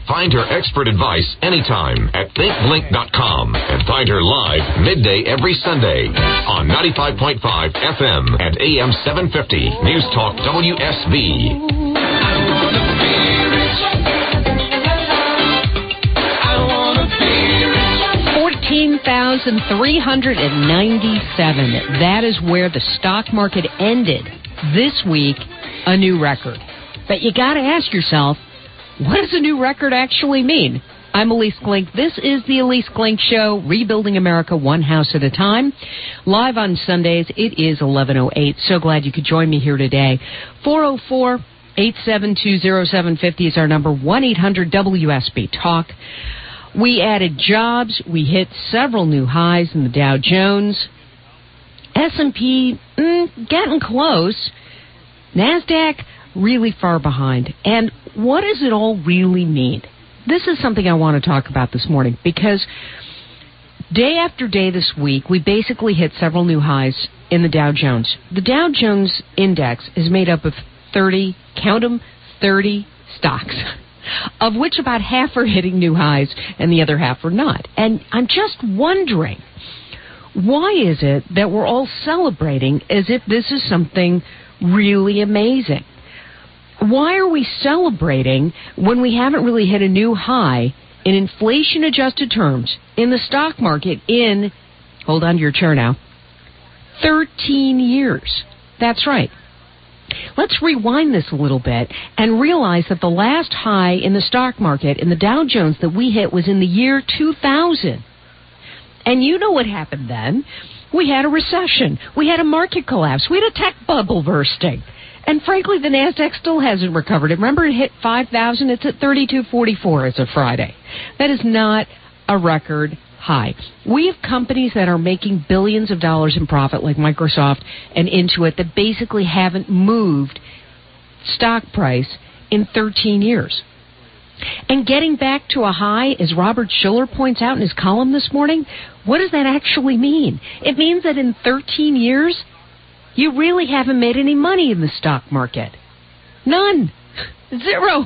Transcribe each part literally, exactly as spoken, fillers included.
Find her expert advice anytime at think blink dot com and find her live midday every Sunday on ninety-five point five F M and A M seven fifty News Talk W S B. fourteen thousand three hundred ninety-seven. That is where the stock market ended this week, a new record. But you got to ask yourself, what does a new record actually mean? I'm Elise Glink. This is the Elise Glink Show, Rebuilding America one house at a time. Live on Sundays, it is eleven oh eight. So glad you could join me here today. four oh four, eight seven two, oh seven five oh is our number, one eight hundred W S B Talk. We added jobs. We hit several new highs in the Dow Jones. S and P, mm, getting close. NASDAQ, really far behind. And what does it all really mean? This is something I want to talk about this morning because day after day this week, we basically hit several new highs in the Dow Jones. The Dow Jones Index is made up of thirty, count them, thirty stocks, of which about half are hitting new highs and the other half are not. And I'm just wondering, why is it that we're all celebrating as if this is something really amazing? Why are we celebrating when we haven't really hit a new high in inflation-adjusted terms in the stock market in, hold on to your chair now, thirteen years? That's right. Let's rewind this a little bit and realize that the last high in the stock market in the Dow Jones that we hit was in the year two thousand. And you know what happened then. We had a recession. We had a market collapse. We had a tech bubble bursting. And frankly, the NASDAQ still hasn't recovered. Remember, it hit five thousand. It's at thirty-two forty-four as of Friday. That is not a record high. We have companies that are making billions of dollars in profit, like Microsoft and Intuit, that basically haven't moved stock price in thirteen years. And getting back to a high, as Robert Schiller points out in his column this morning, what does that actually mean? It means that in thirteen years, you really haven't made any money in the stock market. None. Zero.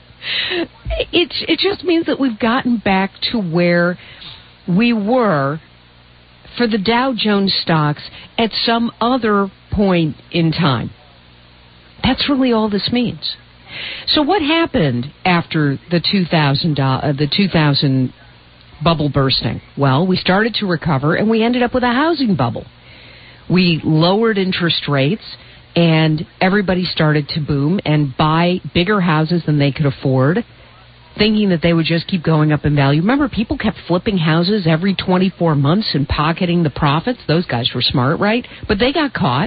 It, it just means that we've gotten back to where we were for the Dow Jones stocks at some other point in time. That's really all this means. So what happened after the two thousand, uh, the two thousand bubble bursting? Well, we started to recover, and we ended up with a housing bubble. We lowered interest rates, and everybody started to boom and buy bigger houses than they could afford, thinking that they would just keep going up in value. Remember, people kept flipping houses every twenty-four months and pocketing the profits. Those guys were smart, right? But they got caught.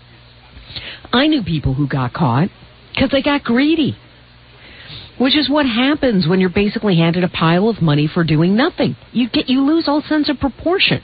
I knew people who got caught because they got greedy, which is what happens when you're basically handed a pile of money for doing nothing. You get you lose all sense of proportion.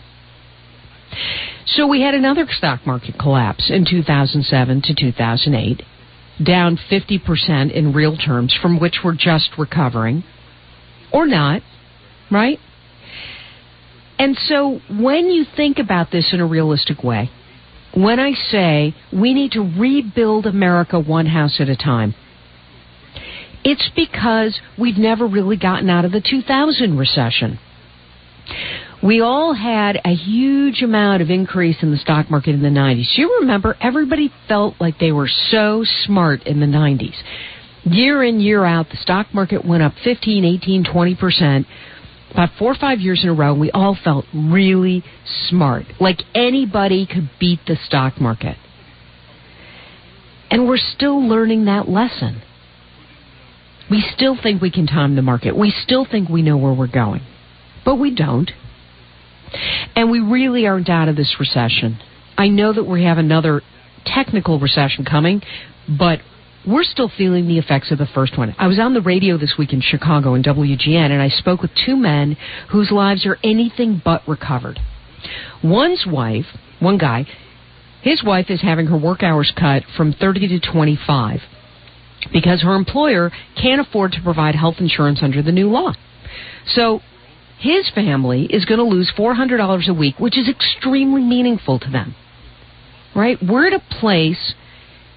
So we had another stock market collapse in two thousand seven to two thousand eight, down fifty percent in real terms, from which we're just recovering, or not, right? And so when you think about this in a realistic way, when I say we need to rebuild America one house at a time, it's because we've never really gotten out of the two thousand recession. We all had a huge amount of increase in the stock market in the nineties. You remember, everybody felt like they were so smart in the nineties. Year in, year out, the stock market went up fifteen, eighteen, twenty percent. About four or five years in a row, we all felt really smart, like anybody could beat the stock market. And we're still learning that lesson. We still think we can time the market. We still think we know where we're going. But we don't. And we really aren't out of this recession. I know that we have another technical recession coming, but we're still feeling the effects of the first one. I was on the radio this week in Chicago in W G N, and I spoke with two men whose lives are anything but recovered. One's wife, one guy, his wife is having her work hours cut from thirty to twenty-five because her employer can't afford to provide health insurance under the new law. So his family is going to lose four hundred dollars a week, which is extremely meaningful to them. Right? We're at a place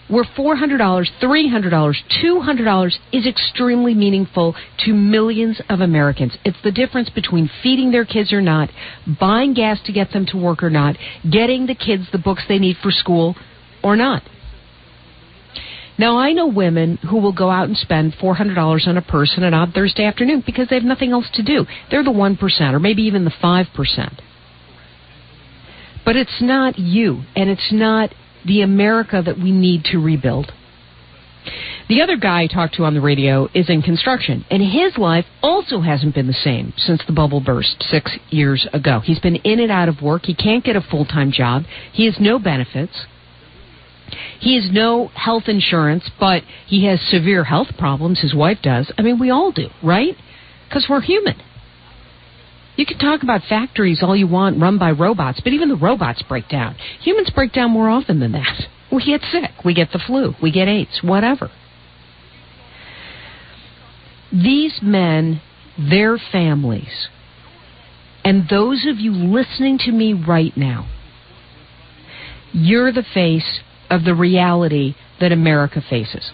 where four hundred dollars, three hundred dollars, two hundred dollars is extremely meaningful to millions of Americans. It's the difference between feeding their kids or not, buying gas to get them to work or not, getting the kids the books they need for school or not. Now, I know women who will go out and spend four hundred dollars on a purse on an odd Thursday afternoon because they have nothing else to do. They're the one percent or maybe even the five percent. But it's not you, and it's not the America that we need to rebuild. The other guy I talked to on the radio is in construction, and his life also hasn't been the same since the bubble burst six years ago. He's been in and out of work. He can't get a full-time job. He has no benefits. He has no health insurance, but he has severe health problems. His wife does. I mean, we all do, right? Because we're human. You can talk about factories all you want run by robots, but even the robots break down. Humans break down more often than that. We get sick. We get the flu. We get AIDS, whatever. These men, their families, and those of you listening to me right now, you're the face of the reality that America faces.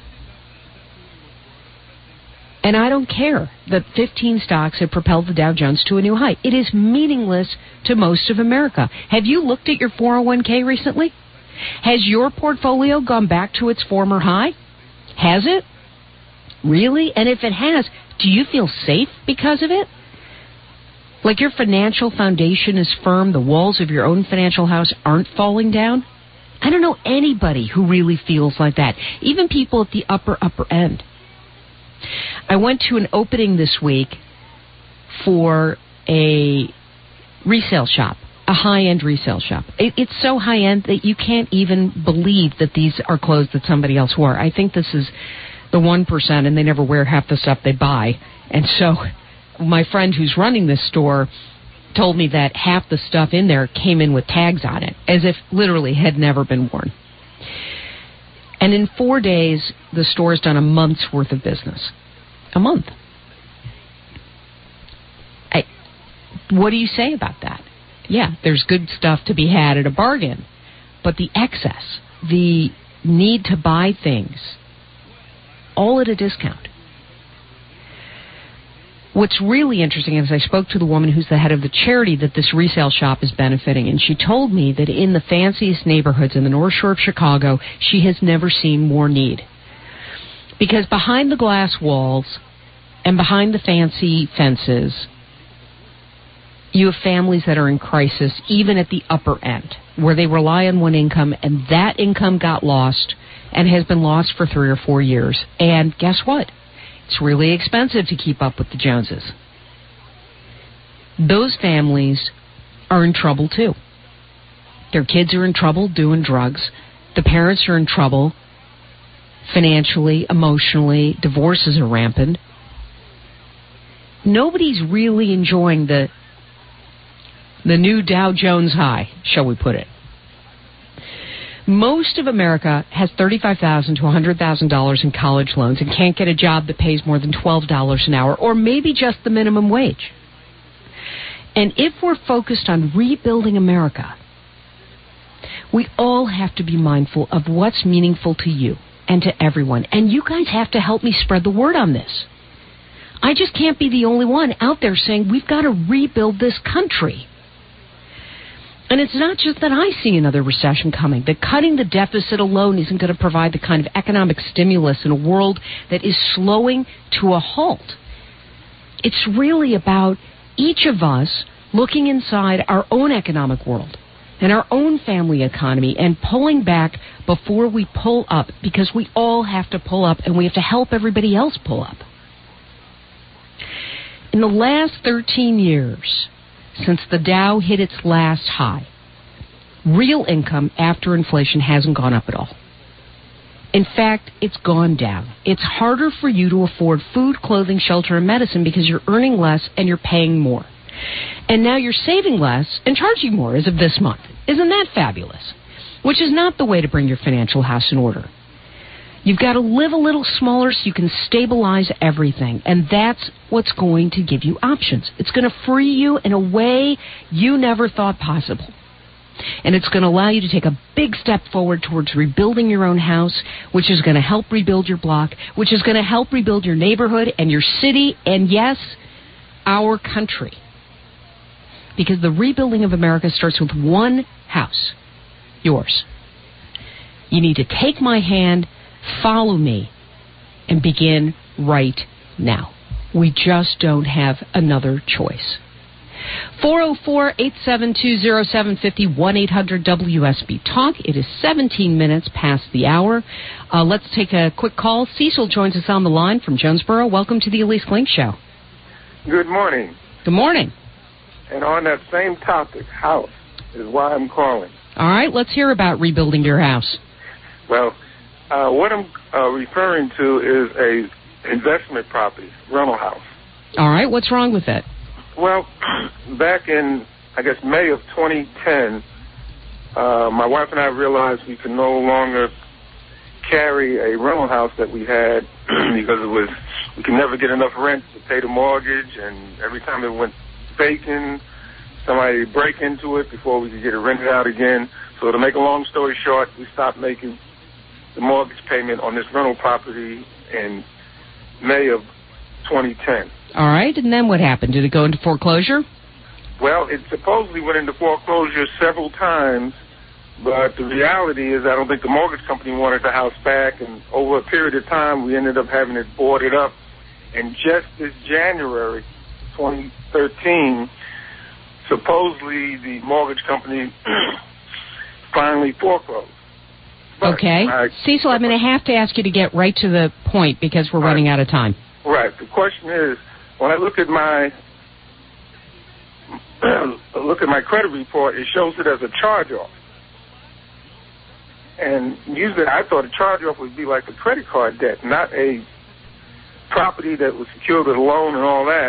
And I don't care that fifteen stocks have propelled the Dow Jones to a new high. It is meaningless to most of America. Have you looked at your four oh one k recently? Has your portfolio gone back to its former high? Has it? Really? And if it has, do you feel safe because of it? Like your financial foundation is firm, the walls of your own financial house aren't falling down? I don't know anybody who really feels like that, even people at the upper, upper end. I went to an opening this week for a resale shop, a high-end resale shop. It, it's so high-end that you can't even believe that these are clothes that somebody else wore. I think this is the one percent, and they never wear half the stuff they buy. And so my friend who's running this store told me that half the stuff in there came in with tags on it, as if literally had never been worn. And in four days, the store's done a month's worth of business. A month. I, what do you say about that? Yeah, there's good stuff to be had at a bargain, but the excess, the need to buy things, all at a discount. What's really interesting is I spoke to the woman who's the head of the charity that this resale shop is benefiting, and she told me that in the fanciest neighborhoods in the North Shore of Chicago, she has never seen more need. Because behind the glass walls and behind the fancy fences, you have families that are in crisis, even at the upper end, where they rely on one income, and that income got lost and has been lost for three or four years. And guess what? It's really expensive to keep up with the Joneses. Those families are in trouble, too. Their kids are in trouble doing drugs. The parents are in trouble financially, emotionally. Divorces are rampant. Nobody's really enjoying the, the new Dow Jones high, shall we put it. Most of America has thirty-five thousand dollars to one hundred thousand dollars in college loans and can't get a job that pays more than twelve dollars an hour, or maybe just the minimum wage. And if we're focused on rebuilding America, we all have to be mindful of what's meaningful to you and to everyone. And you guys have to help me spread the word on this. I just can't be the only one out there saying we've got to rebuild this country. And it's not just that I see another recession coming, that cutting the deficit alone isn't going to provide the kind of economic stimulus in a world that is slowing to a halt. It's really about each of us looking inside our own economic world and our own family economy and pulling back before we pull up, because we all have to pull up and we have to help everybody else pull up. In the last thirteen years, since the Dow hit its last high, real income after inflation hasn't gone up at all. In fact, it's gone down. It's harder for you to afford food, clothing, shelter, and medicine because you're earning less and you're paying more. And now you're saving less and charging more as of this month. Isn't that fabulous? Which is not the way to bring your financial house in order. You've got to live a little smaller so you can stabilize everything. And that's what's going to give you options. It's going to free you in a way you never thought possible. And it's going to allow you to take a big step forward towards rebuilding your own house, which is going to help rebuild your block, which is going to help rebuild your neighborhood and your city, and yes, our country. Because the rebuilding of America starts with one house, yours. You need to take my hand, follow me, and begin right now. We just don't have another choice. four oh four, eight seven two, oh seven five oh, one eight hundred W S B Talk. It is seventeen minutes past the hour. Uh, let's take a quick call. Cecil joins us on the line from Jonesboro. Welcome to the Elise Klink Show. Good morning. Good morning. And on that same topic, house, is why I'm calling. All right, let's hear about rebuilding your house. Well, uh, what I'm uh, referring to is a investment property, rental house. All right, what's wrong with it? Well, back in, I guess, May of twenty ten, uh, my wife and I realized we could no longer carry a rental house that we had because it was we could never get enough rent to pay the mortgage, and every time it went vacant, somebody would break into it before we could get it rented out again. So to make a long story short, we stopped making the mortgage payment on this rental property in May of twenty ten. All right, and then what happened? Did it go into foreclosure? Well, it supposedly went into foreclosure several times, but the reality is I don't think the mortgage company wanted the house back, and over a period of time we ended up having it boarded up. And just this January twenty thirteen, supposedly the mortgage company finally foreclosed. But okay. I, Cecil, I'm going to have to ask you to get right to the point because we're running out of time. Right. The question is, when I look at my look at my credit report, it shows it as a charge-off. And usually I thought a charge-off would be like a credit card debt, not a property that was secured with a loan and all that.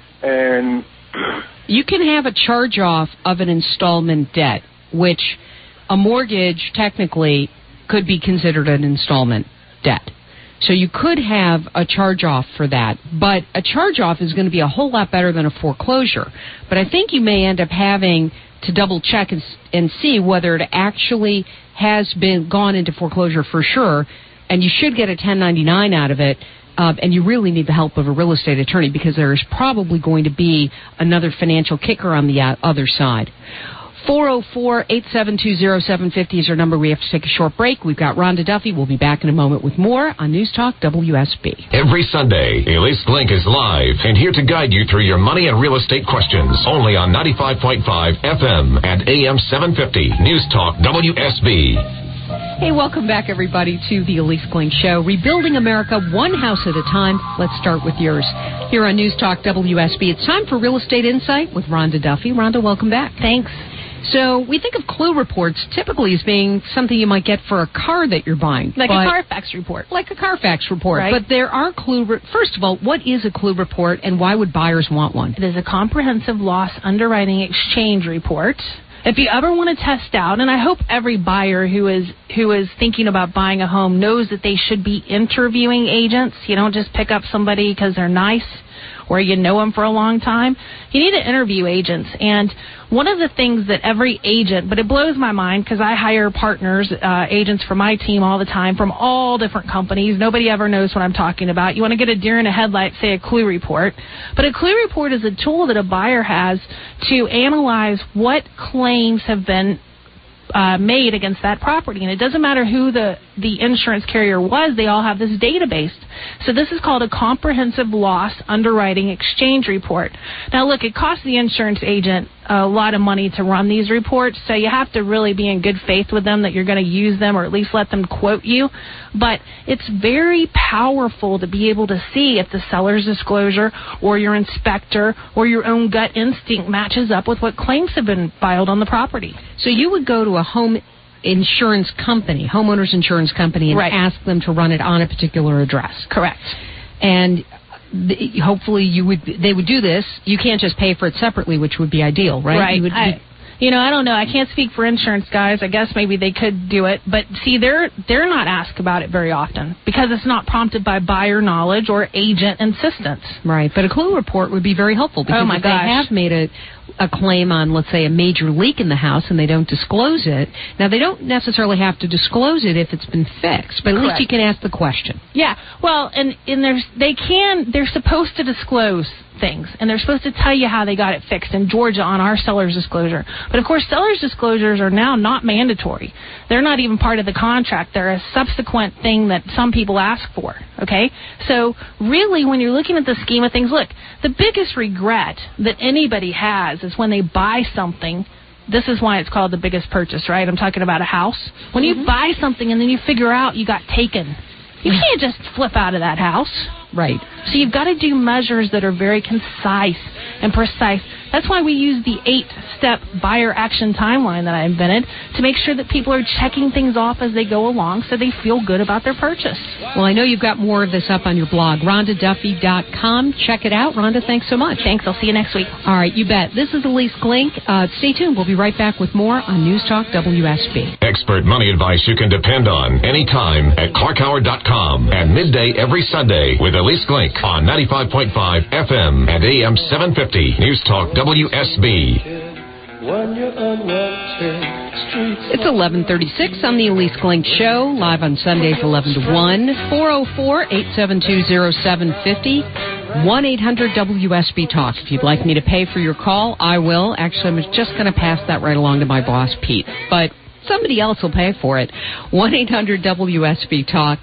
And you can have a charge-off of an installment debt, which a mortgage technically could be considered an installment debt. So you could have a charge-off for that, but a charge-off is going to be a whole lot better than a foreclosure. But I think you may end up having to double-check and, and see whether it actually has been gone into foreclosure for sure, and you should get a ten ninety-nine out of it, uh, and you really need the help of a real estate attorney because there is probably going to be another financial kicker on the other side. four oh four, eight seven two, oh seven five oh is our number. We have to take a short break. We've got Rhonda Duffy. We'll be back in a moment with more on News Talk W S B. Every Sunday, Elise Klink is live and here to guide you through your money and real estate questions. Only on ninety-five point five F M and A M seven fifty. News Talk W S B. Hey, welcome back, everybody, to the Elise Klink Show. Rebuilding America one house at a time. Let's start with yours. Here on News Talk W S B, it's time for Real Estate Insight with Rhonda Duffy. Rhonda, welcome back. Thanks. So we think of clue reports typically as being something you might get for a car that you're buying. Like a Carfax report. Like a Carfax report. Right. But there are clue... Re- First of all, what is a clue report and why would buyers want one? It is a comprehensive loss underwriting exchange report. If you ever want to test out, and I hope every buyer who is who is thinking about buying a home knows that they should be interviewing agents. You don't just pick up somebody because they're nice or you know them for a long time. You need to interview agents. And one of the things that every agent, but it blows my mind because I hire partners, uh, agents for my team all the time from all different companies. Nobody ever knows what I'm talking about. You want to get a deer in a headlight, say a clue report. But a clue report is a tool that a buyer has to analyze what claims have been Uh, made against that property. And it doesn't matter who the, the insurance carrier was, they all have this database. So this is called a comprehensive loss underwriting exchange report. Now look, it costs the insurance agent a lot of money to run these reports, so you have to really be in good faith with them that you're going to use them or at least let them quote you. But it's very powerful to be able to see if the seller's disclosure or your inspector or your own gut instinct matches up with what claims have been filed on the property. So you would go to a home insurance company, homeowners insurance company, and right. ask them to run it on a particular address. Correct. And th- hopefully you would they would do this. You can't just pay for it separately, which would be ideal, right? Right. You would, I, You know, I don't know. I can't speak for insurance guys. I guess maybe they could do it. But, see, they're they're not asked about it very often because it's not prompted by buyer knowledge or agent insistence. Right. But a clue report would be very helpful because oh my if gosh. they have made a, a claim on, let's say, a major leak in the house and they don't disclose it, now they don't necessarily have to disclose it if it's been fixed, but at Correct. least you can ask the question. Yeah. Well, and, and there's, they can, they're supposed to disclose things, and they're supposed to tell you how they got it fixed in Georgia on our seller's disclosure. But, of course, seller's disclosures are now not mandatory. They're not even part of the contract. They're a subsequent thing that some people ask for, okay? So, really, when you're looking at the scheme of things, look, the biggest regret that anybody has is when they buy something. This is why it's called the biggest purchase, right? I'm talking about a house. When mm-hmm. you buy something and then you figure out you got taken, you can't just flip out of that house. Right. So you've got to do measures that are very concise and precise. That's why we use the eight-step buyer action timeline that I invented to make sure that people are checking things off as they go along so they feel good about their purchase. Well, I know you've got more of this up on your blog, Rhonda Duffy dot com. Check it out. Rhonda, thanks so much. Thanks. I'll see you next week. All right, you bet. This is Elise Glink. Uh, stay tuned. We'll be right back with more on News Talk W S B. Expert money advice you can depend on anytime at Clark Howard dot com at midday every Sunday with Elise Glink on ninety-five point five F M and A M seven fifty. News Talk W S B. It's eleven thirty-six on the Elise Glink Show, live on Sundays eleven to one. four oh four, eight seven two, oh seven five oh. one eight hundred W S B Talk. If you'd like me to pay for your call, I will. Actually, I'm just going to pass that right along to my boss, Pete. But somebody else will pay for it. one eight hundred W S B Talk.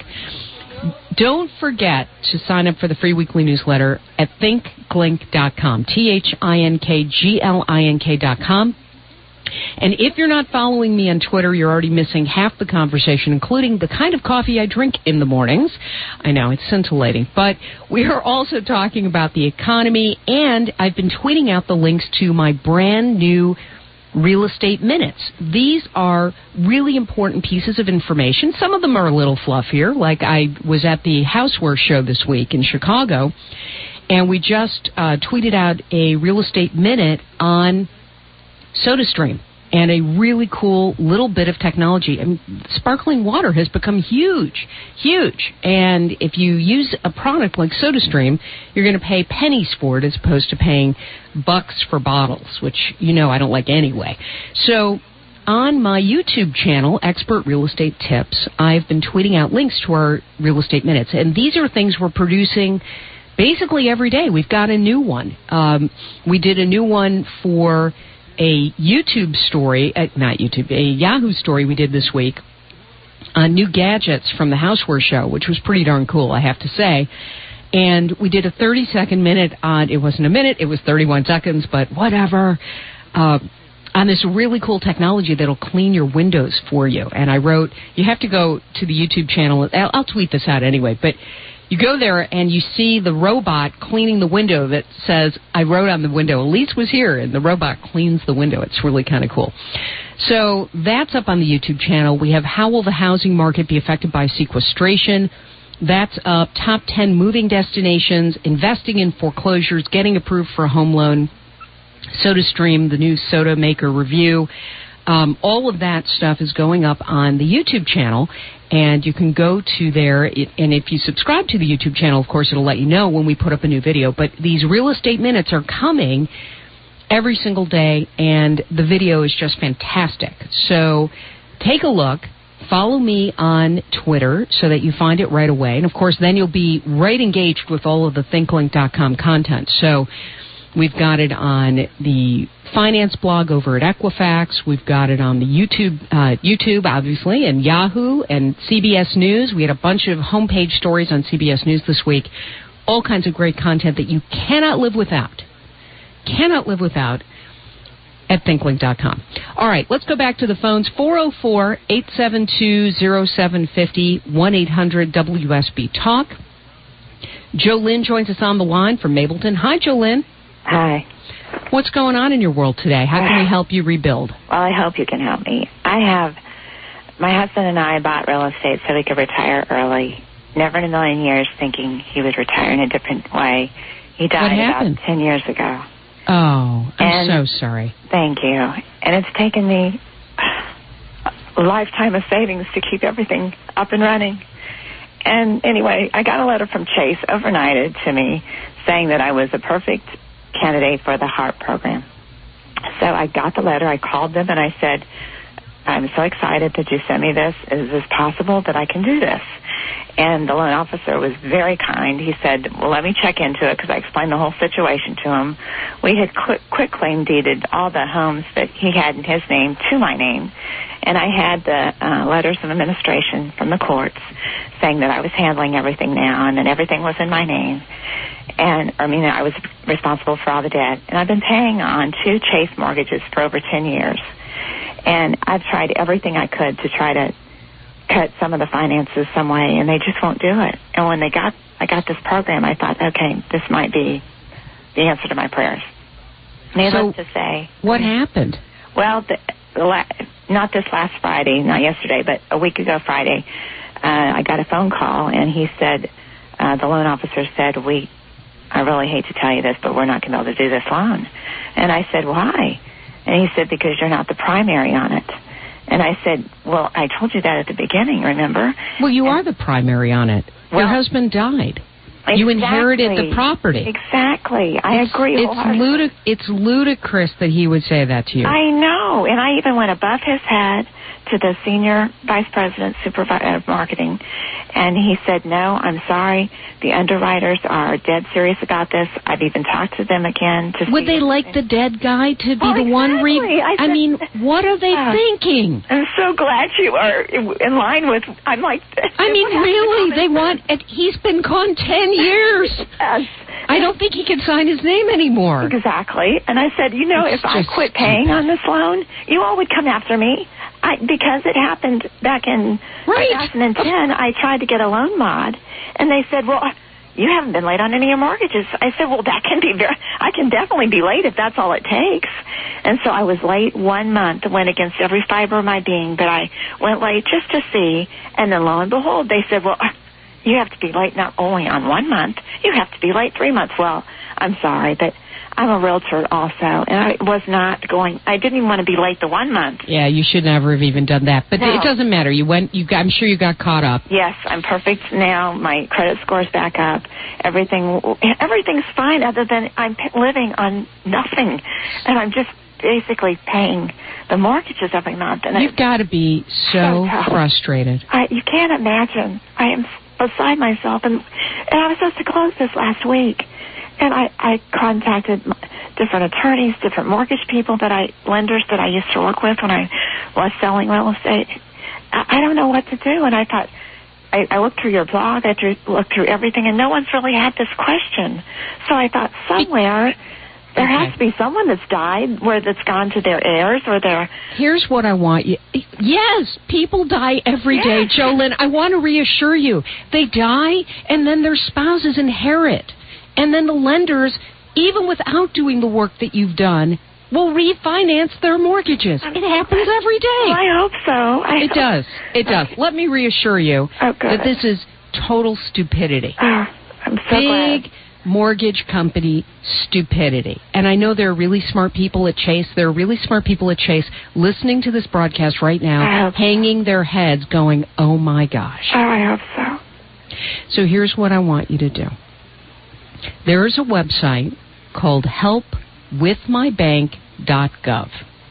Don't forget to sign up for the free weekly newsletter at think glink dot com. T H I N K G L I N K dot com. And if you're not following me on Twitter, you're already missing half the conversation, including the kind of coffee I drink in the mornings. I know, it's scintillating. But we are also talking about the economy, and I've been tweeting out the links to my brand new Real Estate Minutes. These are really important pieces of information. Some of them are a little fluffier, like I was at the Housewares show this week in Chicago, and we just uh, tweeted out a Real Estate Minute on SodaStream and a really cool little bit of technology. I mean, sparkling water has become huge, huge. And if you use a product like SodaStream, you're going to pay pennies for it as opposed to paying bucks for bottles, which, you know, I don't like anyway. So on my YouTube channel, Expert Real Estate Tips, I've been tweeting out links to our Real Estate Minutes. And these are things we're producing basically every day. We've got a new one. Um, we did a new one for a YouTube story, uh, not YouTube, a Yahoo story we did this week on new gadgets from the Housewares show, which was pretty darn cool, I have to say. And we did a thirty-second minute on, it wasn't a minute, it was thirty-one seconds, but whatever, uh, on this really cool technology that'll clean your windows for you. And I wrote, you have to go to the YouTube channel, I'll, I'll tweet this out anyway, but you go there and you see the robot cleaning the window that says, I wrote on the window, Elise was here, and the robot cleans the window. It's really kind of cool. So that's up on the YouTube channel. We have How Will the Housing Market Be Affected by Sequestration? That's up. Top ten moving destinations, investing in foreclosures, getting approved for a home loan, SodaStream, the new soda maker review. Um, all of that stuff is going up on the YouTube channel, and you can go to there, it, and if you subscribe to the YouTube channel, of course, it'll let you know when we put up a new video. But these Real Estate Minutes are coming every single day, and the video is just fantastic. So take a look. Follow me on Twitter so that you find it right away. And, of course, then you'll be right engaged with all of the think glink dot com content. So we've got it on the finance blog over at Equifax. We've got it on the YouTube, uh, YouTube, obviously, and Yahoo and C B S News. We had a bunch of homepage stories on C B S News this week. All kinds of great content that you cannot live without. Cannot live without at think glink dot com. All right, let's go back to the phones. four oh four, eight seven two, oh seven five oh, one eight hundred W S B Talk. Jolynn joins us on the line from Mableton. Hi, Jolynn. Hi. What's going on in your world today? How can we help you rebuild? Well, I hope you can help me. I have, my husband and I bought real estate so we could retire early. Never in a million years thinking he would retire in a different way. He died about ten years ago. Oh, I'm and I'm so sorry. Thank you. And it's taken me a lifetime of savings to keep everything up and running. And anyway, I got a letter from Chase overnighted to me saying that I was a perfect candidate for the HARP program. So I got the letter. I called them and I said, I'm so excited that you sent me this. Is this possible that I can do this? And the loan officer was very kind. He said, well, let me check into it, because I explained the whole situation to him. We had quick, quick claim deeded all the homes that he had in his name to my name. And I had the uh, letters of administration from the courts saying that I was handling everything now and that everything was in my name. And, I mean, I was responsible for all the debt. And I've been paying on two Chase mortgages for over ten years. And I've tried everything I could to try to cut some of the finances some way, and they just won't do it. And when they got, I got this program, I thought, okay, this might be the answer to my prayers. Needless so to say. What happened? Well, the, the la- not this last Friday, not yesterday, but a week ago Friday, uh, I got a phone call, and he said, uh, the loan officer said, we, I really hate to tell you this, but we're not going to be able to do this loan. And I said, why? And he said, because you're not the primary on it. And I said, well, I told you that at the beginning, remember? Well, you and, are the primary on it. Well, your husband died. Exactly, you inherited the property. Exactly. I it's, agree it's, ludic- it's ludicrous that he would say that to you. I know. And I even went above his head to the senior vice president supervisor of marketing, and he said, no, I'm sorry. The underwriters are dead serious about this. I've even talked to them again. To Would see they like the dead guy to be oh, the exactly. one re- I, I said, mean, what are they uh, thinking? I'm so glad you are in line with, I'm like... I mean, really, they want... He's been gone ten years. Yes. I don't think he can sign his name anymore. Exactly. And I said, you know, it's if I quit paying on this loan, you all would come after me. I, because it happened back in right. twenty ten, I tried to get a loan mod, and they said, well, you haven't been late on any of your mortgages. I said, well, that can be very, I can definitely be late if that's all it takes. And so I was late one month, went against every fiber of my being, but I went late just to see, and then lo and behold, they said, well, you have to be late not only on one month, you have to be late three months. Well, I'm sorry, but I'm a realtor also, and I was not going, I didn't even want to be late the one month. Yeah, you should never have even done that. But no. It doesn't matter. You went, you got, I'm sure you got caught up. Yes, I'm perfect now. My credit score's back up. Everything, everything's fine other than I'm living on nothing. And I'm just basically paying the mortgages every month. And You've got to be so, so frustrated. I, you can't imagine. I am beside myself. And, and I was supposed to close this last week. And I, I contacted different attorneys, different mortgage people that I, lenders that I used to work with when I was selling real estate. I, I don't know what to do. And I thought, I, I looked through your blog, I drew, looked through everything, and no one's really had this question. So I thought somewhere there okay. has to be someone that's died, where that's gone to their heirs or their... Here's what I want you... Yes, people die every yes. day, JoLynn. I want to reassure you. They die, and then their spouses inherit. And then the lenders, even without doing the work that you've done, will refinance their mortgages. It happens every day. Well, I hope so. I it hope. does. It does. Okay. Let me reassure you oh, that this is total stupidity. Oh, I'm so Big glad. mortgage company stupidity. And I know there are really smart people at Chase. There are really smart people at Chase listening to this broadcast right now, hanging so. their heads going, oh, my gosh. Oh, I hope so. So here's what I want you to do. There is a website called help with my bank dot gov.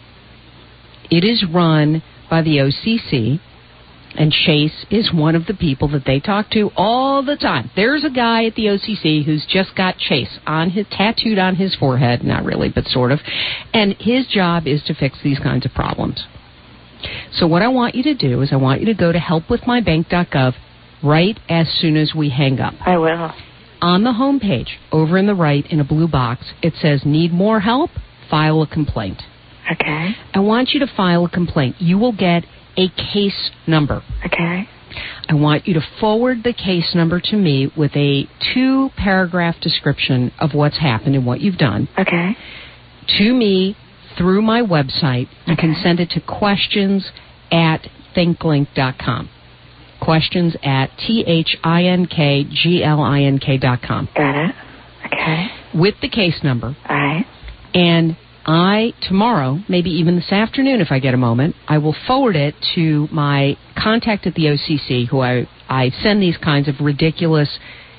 It is run by the O C C, and Chase is one of the people that they talk to all the time. There's a guy at the O C C who's just got Chase on his tattooed on his forehead, not really, but sort of, and his job is to fix these kinds of problems. So what I want you to do is I want you to go to help with my bank dot gov right as soon as we hang up. I will. On the home page, over in the right, in a blue box, it says, need more help? File a complaint. Okay. I want you to file a complaint. You will get a case number. Okay. I want you to forward the case number to me with a two-paragraph description of what's happened and what you've done. Okay. To me through my website. You okay. can send it to questions at thinklink dot com. Questions at T H I N K G L I N K dot com. Got it. Okay. With the case number. All right. And I, tomorrow, maybe even this afternoon if I get a moment, I will forward it to my contact at the O C C, who I, I send these kinds of ridiculous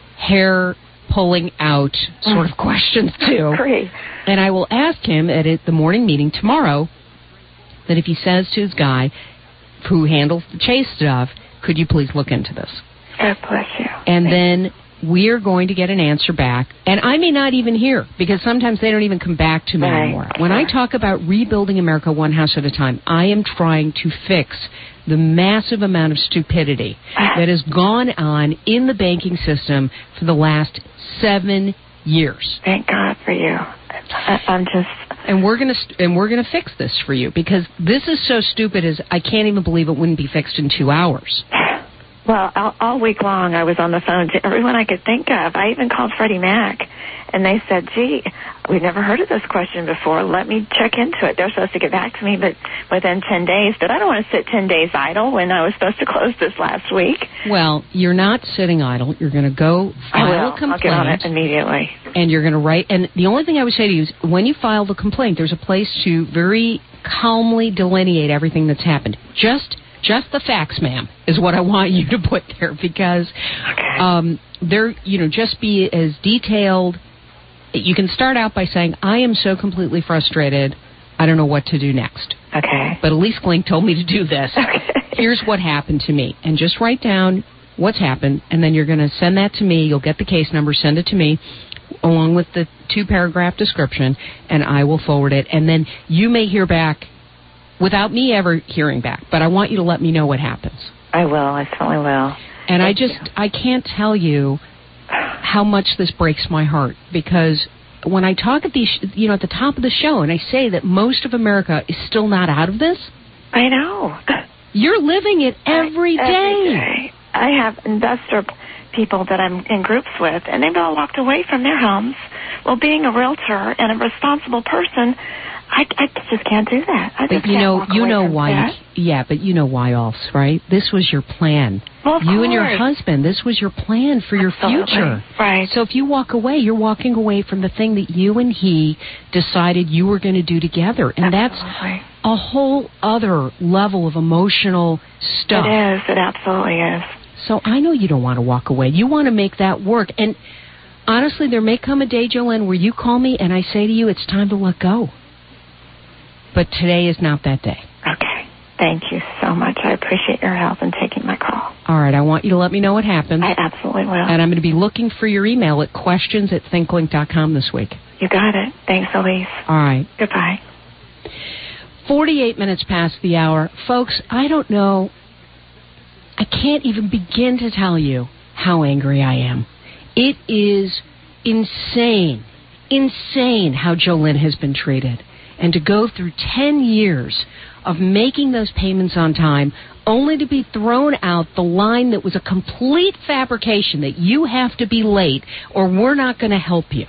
hair pulling out sort of questions to. Great. And I will ask him at the morning meeting tomorrow that if he says to his guy who handles the Chase stuff, could you please look into this? God bless you. And then we're going to get an answer back. And I may not even hear, because sometimes they don't even come back to me right. anymore. When I talk about rebuilding America one house at a time, I am trying to fix the massive amount of stupidity that has gone on in the banking system for the last seven years. Thank God for you. I, I'm just... And we're gonna st- and we're gonna fix this for you, because this is so stupid as I can't even believe it wouldn't be fixed in two hours. Well, all, all week long I was on the phone to everyone I could think of. I even called Freddie Mac, and they said, gee, we've never heard of this question before. Let me check into it. They're supposed to get back to me but within ten days, but I don't want to sit ten days idle when I was supposed to close this last week. Well, you're not sitting idle. You're going to go file I will. a complaint. I'll get on it immediately. And you're going to write. And the only thing I would say to you is when you file the complaint, there's a place to very calmly delineate everything that's happened. Just Just the facts, ma'am, is what I want you to put there, because okay. um, there, you know, just be as detailed. You can start out by saying, I am so completely frustrated, I don't know what to do next. Okay. But Elise Glink told me to do this. Okay. Here's what happened to me. And just write down what's happened, and then you're going to send that to me. You'll get the case number, send it to me, along with the two-paragraph description, and I will forward it. And then you may hear back without me ever hearing back, but I want you to let me know what happens. I will. I certainly will. And Thank I just, you. I can't tell you how much this breaks my heart, because when I talk at these, you know, at the top of the show, and I say that most of America is still not out of this, I know. you're living it every I, day. Every day. I have investor people that I'm in groups with, and they've all walked away from their homes. Well, being a realtor and a responsible person, I, I just can't do that. I just But you can't know, walk you away know from why. that. You, yeah, but you know why else, right? This was your plan. Well, of you and your course. husband. This was your plan for your Absolutely. future. Right. So if you walk away, you're walking away from the thing that you and he decided you were going to do together, and Absolutely. that's a whole other level of emotional stuff. It is. It absolutely is. So I know you don't want to walk away. You want to make that work. And honestly, there may come a day, Jolene, where you call me and I say to you, it's time to let go. But today is not that day. Okay. Thank you so much. I appreciate your help in taking my call. All right. I want you to let me know what happens. I absolutely will. And I'm going to be looking for your email at questions at thinklink dot com this week. You got it. Thanks, Elise. All right. Goodbye. forty-eight minutes past the hour. Folks, I don't know. I can't even begin to tell you how angry I am. It is insane, insane how Jolene has been treated. And to go through ten years of making those payments on time, only to be thrown out the line that was a complete fabrication that you have to be late or we're not going to help you.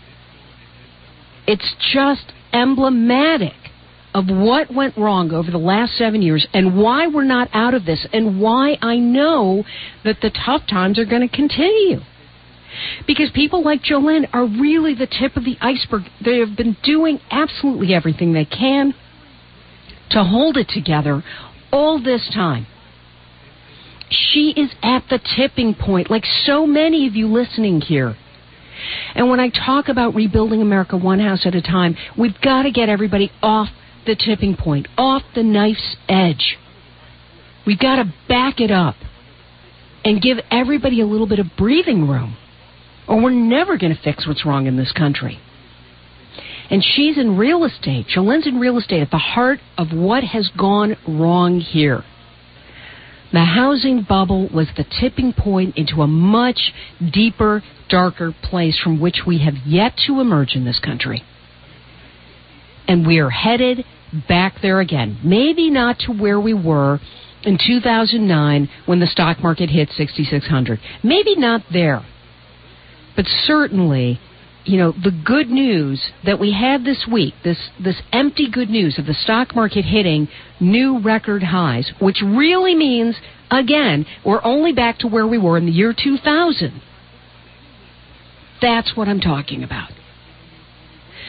It's just emblematic of what went wrong over the last seven years and why we're not out of this and why I know that the tough times are going to continue. Because people like Jolene are really the tip of the iceberg. They have been doing absolutely everything they can to hold it together all this time. She is at the tipping point, like so many of you listening here. And when I talk about rebuilding America one house at a time, we've got to get everybody off the tipping point, off the knife's edge. We've got to back it up and give everybody a little bit of breathing room, or we're never going to fix what's wrong in this country. And she's in real estate. Jolene's in real estate at the heart of what has gone wrong here. The housing bubble was the tipping point into a much deeper, darker place from which we have yet to emerge in this country. And we are headed back there again. Maybe not to where we were in two thousand nine when the stock market hit sixty-six hundred. Maybe not there. But certainly, you know, the good news that we had this week, this, this empty good news of the stock market hitting new record highs, which really means, again, we're only back to where we were in the year two thousand. That's what I'm talking about.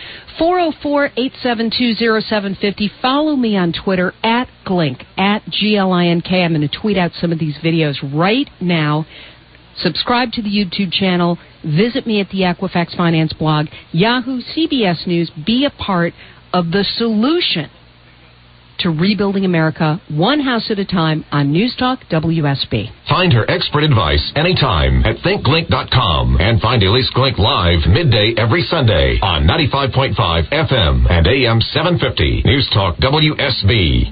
four oh four, eight seven two, oh seven five oh. Follow me on Twitter, at Glink, at G L I N K. I'm going to tweet out some of these videos right now. Subscribe to the YouTube channel. Visit me at the Equifax Finance blog. Yahoo, C B S News. Be a part of the solution to rebuilding America, one house at a time, on News Talk W S B. Find her expert advice anytime at think glink dot com and find Elise Glink live midday every Sunday on ninety-five point five F M and A M seven fifty. News Talk W S B.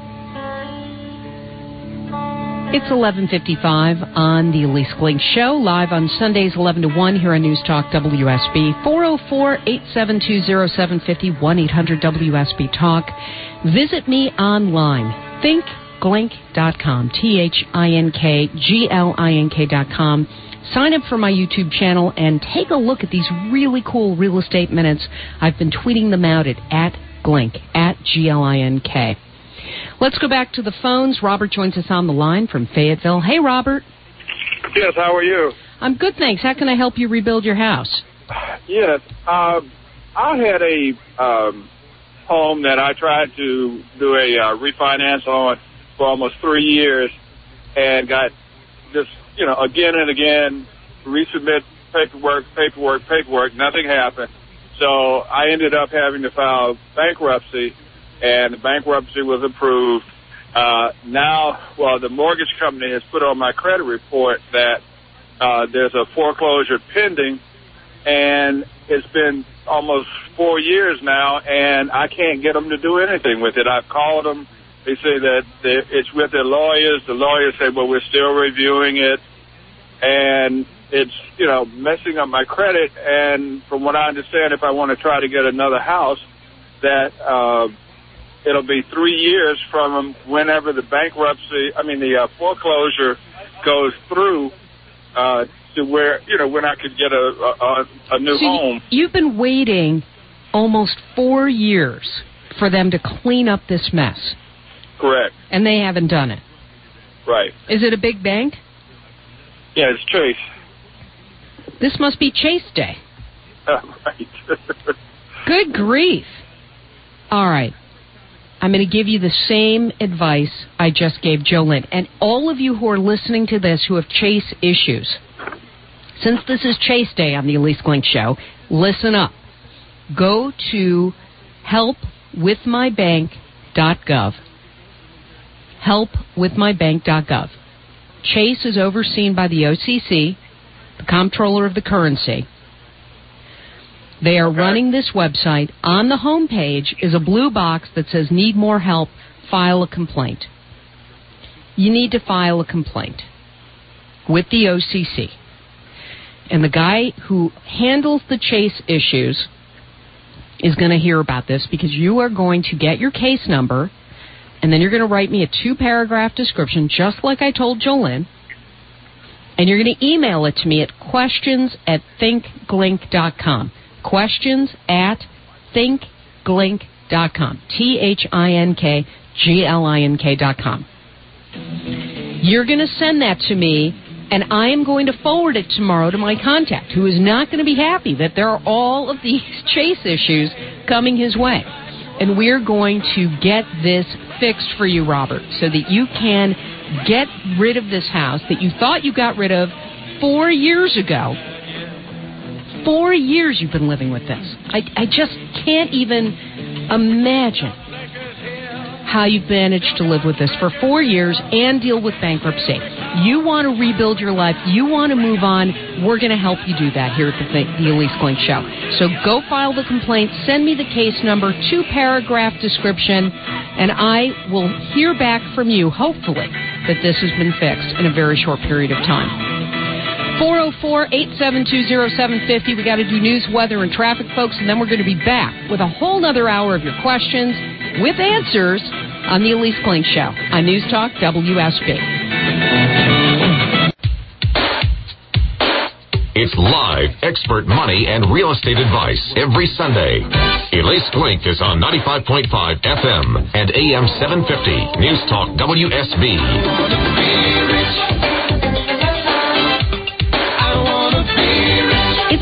It's eleven fifty-five on the Elise Glink Show, live on Sundays eleven to one here on News Talk W S B. four oh four, eight seven two, oh seven five oh, one eight hundred W S B Talk. Visit me online, think glink dot com, T H I N K G L I N K dot com. Sign up for my YouTube channel and take a look at these really cool real estate minutes. I've been tweeting them out at, at Glink, at G L I N K. Let's go back to the phones. Robert joins us on the line from Fayetteville. Hey, Robert. Yes, how are you? I'm good, thanks. How can I help you rebuild your house? Yes, uh, I had a um, home that I tried to do a uh, refinance on for almost three years and got just, you know, again and again, resubmit paperwork, paperwork, paperwork. Nothing happened. So I ended up having to file bankruptcy, and the bankruptcy was approved. Uh, now, well, the mortgage company has put on my credit report that uh, there's a foreclosure pending, and it's been almost four years now, and I can't get them to do anything with it. I've called them. They say that it's with their lawyers. The lawyers say, well, we're still reviewing it, and it's, you know, messing up my credit. And from what I understand, if I want to try to get another house, that uh, it'll be three years from whenever the bankruptcy, I mean, the uh, foreclosure goes through uh, to where, you know, when I could get a, a, a new so home. You've been waiting almost four years for them to clean up this mess. Correct. And they haven't done it. Right. Is it a big bank? Yeah, it's Chase. This must be Chase Day. Uh, right. Good grief. All right. I'm going to give you the same advice I just gave Jolynn. And all of you who are listening to this who have Chase issues, since this is Chase Day on the Elise Glink Show, listen up. Go to help with my bank dot gov. help with my bank dot gov. Chase is overseen by the O C C, the comptroller of the currency. They are running this website. On the home page is a blue box that says, need more help, file a complaint. You need to file a complaint with the O C C. And the guy who handles the Chase issues is going to hear about this, because you are going to get your case number, and then you're going to write me a two-paragraph description, just like I told Jolynn, and you're going to email it to me at questions at think glink dot com. Questions at think glink dot com. T H I N K G L I N K dot com. You're going to send that to me, and I am going to forward it tomorrow to my contact, who is not going to be happy that there are all of these Chase issues coming his way. And we're going to get this fixed for you, Robert, so that you can get rid of this house that you thought you got rid of four years ago. Four years you've been living with this. I, I just can't even imagine how you've managed to live with this for four years and deal with bankruptcy. You want to rebuild your life. You want to move on. We're going to help you do that here at the, the Elise Glink Show. So go file the complaint. Send me the case number, two-paragraph description, and I will hear back from you, hopefully, that this has been fixed in a very short period of time. four oh four, eight seven two, oh seven five oh. We got to do news, weather, and traffic, folks, and then we're going to be back with a whole other hour of your questions with answers on the Elise Glink Show on News Talk W S B. It's live, expert money and real estate advice every Sunday. Elise Glink is on ninety-five point five F M and A M seven fifty. News Talk W S B. It's seven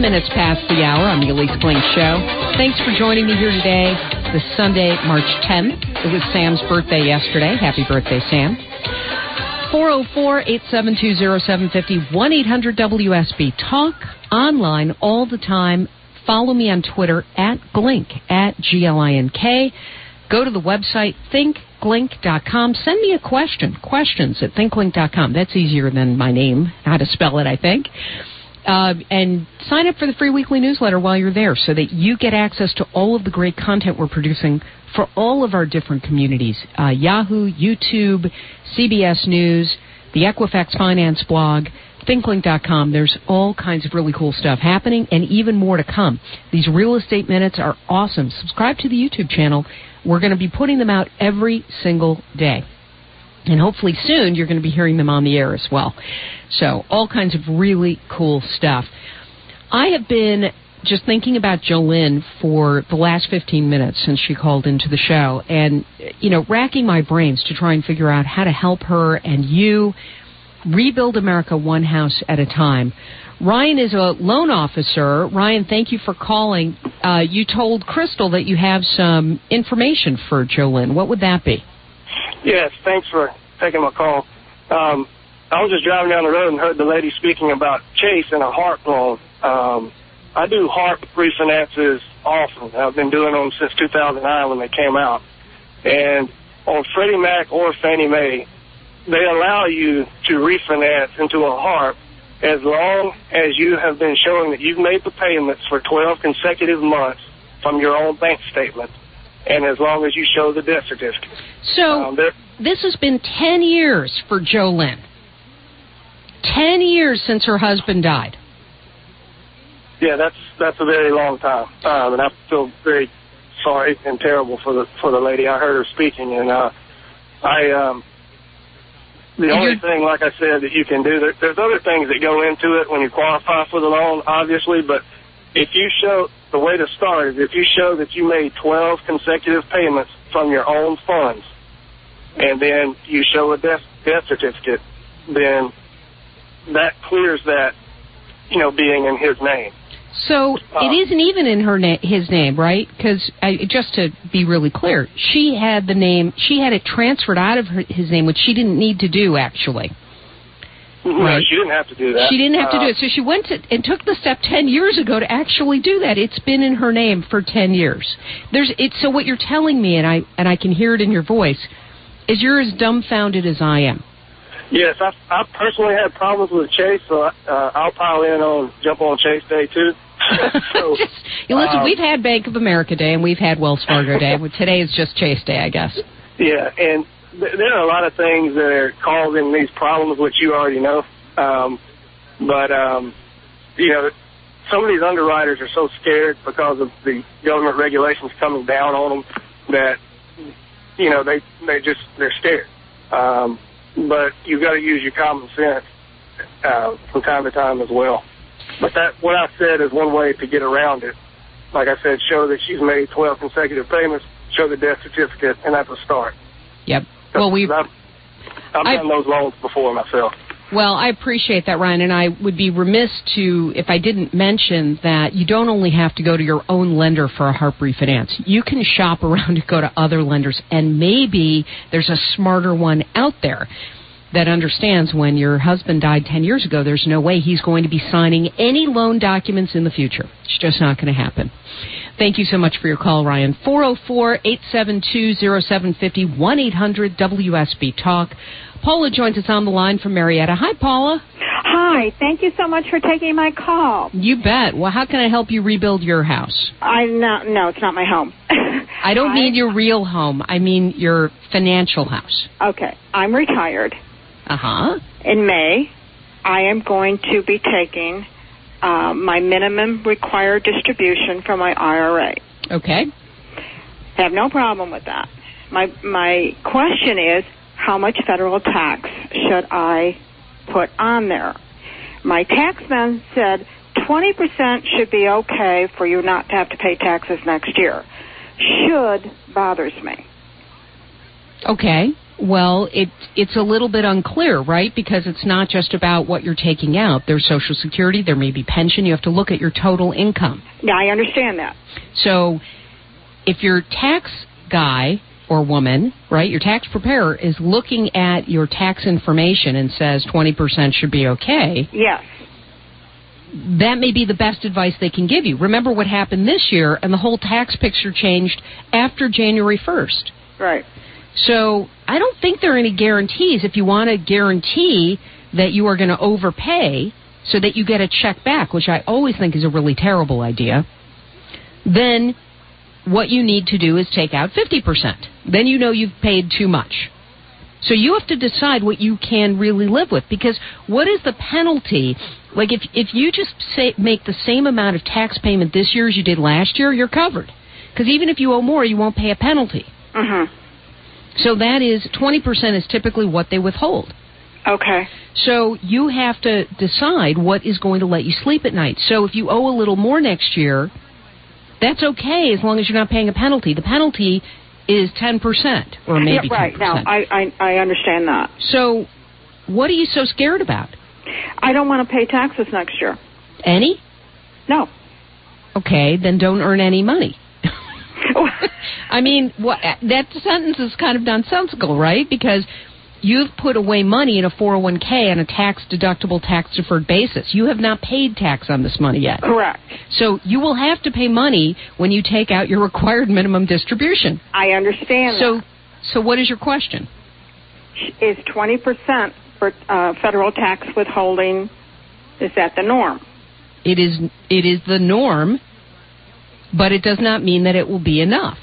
minutes past the hour on the Elise Kling Show. Thanks for joining me here today, this Sunday, March tenth. It was Sam's birthday yesterday. Happy birthday, Sam. four oh four, eight seven two, oh seven five oh, one eight hundred W S B. Talk online all the time. Follow me on Twitter at Glink, at G L I N K. Go to the website, think glink dot com. Send me a question. Questions at think glink dot com. That's easier than my name, how to spell it, I think. Uh, and sign up for the free weekly newsletter while you're there so that you get access to all of the great content we're producing for all of our different communities. Uh, Yahoo, YouTube, C B S News, the Equifax Finance blog, think glink dot com. There's all kinds of really cool stuff happening and even more to come. These real estate minutes are awesome. Subscribe to the YouTube channel. We're going to be putting them out every single day. And hopefully soon you're going to be hearing them on the air as well. So all kinds of really cool stuff. I have been just thinking about Jolynn for the last fifteen minutes since she called into the show and, you know, racking my brains to try and figure out how to help her and you rebuild America one house at a time. Ryan is a loan officer. Ryan, thank you for calling. Uh, you told Crystal that you have some information for Jolynn. What would that be? Yes, thanks for taking my call. Um, I was just driving down the road and heard the lady speaking about Chase and a HARP loan. Um, I do HARP refinances often. I've been doing them since two thousand nine when they came out. And on Freddie Mac or Fannie Mae, they allow you to refinance into a HARP as long as you have been showing that you've made the payments for twelve consecutive months from your own bank statement, and as long as you show the death certificate. So um, this has been ten years for Jolynn. Ten years since her husband died. Yeah, that's that's a very long time, um, and I feel very sorry and terrible for the for the lady. I heard her speaking, and uh, I. Um, The only thing, like I said, that you can do, there, there's other things that go into it when you qualify for the loan, obviously, but if you show, the way to start is if you show that you made twelve consecutive payments from your own funds, and then you show a death, death certificate, then that clears that, you know, being in his name. So uh, it isn't even in her na- his name, right? Because just to be really clear, she had the name, she had it transferred out of her, his name, which she didn't need to do, actually. No, right? She didn't have to do that. She didn't have uh, to do it. So she went to, and took the step ten years ago to actually do that. It's been in her name for ten years. There's it's so what you're telling me, and I and I can hear it in your voice, is you're as dumbfounded as I am. Yes, I, I personally had problems with Chase, so I, uh, I'll pile in on jump on Chase Day too. so, just, you listen, um, we've had Bank of America Day and we've had Wells Fargo Day. Today is just Chase Day, I guess. Yeah, and th- there are a lot of things that are causing these problems, which you already know. Um, but, um, you know, some of these underwriters are so scared because of the government regulations coming down on them that, you know, they, they just, they're scared. Um, but you've got to use your common sense uh, from time to time as well. But that, what I said is one way to get around it. Like I said, show that she's made twelve consecutive payments, show the death certificate, and that's a start. Yep. Well, we've... I've, I've I, done those loans before myself. Well, I appreciate that, Ryan, and I would be remiss to, if I didn't mention that you don't only have to go to your own lender for a HARP refinance. You can shop around and go to other lenders, and maybe there's a smarter one out there that understands when your husband died ten years ago, there's no way he's going to be signing any loan documents in the future. It's just not going to happen. Thank you so much for your call, Ryan. four oh four, eight seven two, oh seven five oh, one eight hundred W S B Talk. Paula joins us on the line from Marietta. Hi, Paula. Hi. Thank you so much for taking my call. You bet. Well, how can I help you rebuild your house? I no, no, it's not my home. I don't I, mean your real home. I mean your financial house. Okay. I'm retired. Uh-huh. In May, I am going to be taking uh, my minimum required distribution from my I R A. Okay. I have no problem with that. My my question is, how much federal tax should I put on there? My tax man said twenty percent should be okay for you not to have to pay taxes next year. Should bothers me. Okay. Well, it, it's a little bit unclear, right? Because it's not just about what you're taking out. There's Social Security, there may be pension. You have to look at your total income. Yeah, I understand that. So if your tax guy or woman, right, your tax preparer is looking at your tax information and says twenty percent should be okay. Yes. That may be the best advice they can give you. Remember what happened this year, and the whole tax picture changed after January first. Right. So I don't think there are any guarantees. If you want to guarantee that you are going to overpay so that you get a check back, which I always think is a really terrible idea, then what you need to do is take out fifty percent. Then you know you've paid too much. So you have to decide what you can really live with, because what is the penalty? Like if if you just say, make the same amount of tax payment this year as you did last year, you're covered. Because even if you owe more, you won't pay a penalty. Mm-hmm. So that is, twenty percent is typically what they withhold. Okay. So you have to decide what is going to let you sleep at night. So if you owe a little more next year, that's okay as long as you're not paying a penalty. The penalty is ten percent or maybe yeah, right. ten percent. Now, I, I, I understand that. So what are you so scared about? I don't want to pay taxes next year. Any? No. Okay, then don't earn any money. I mean, what, that sentence is kind of nonsensical, right? Because you've put away money in a four oh one k on a tax-deductible, tax-deferred basis. You have not paid tax on this money yet. Correct. So you will have to pay money when you take out your required minimum distribution. I understand so, that. So what is your question? Is twenty percent for uh, federal tax withholding, is that the norm? It is, it is the norm, but it does not mean that it will be enough.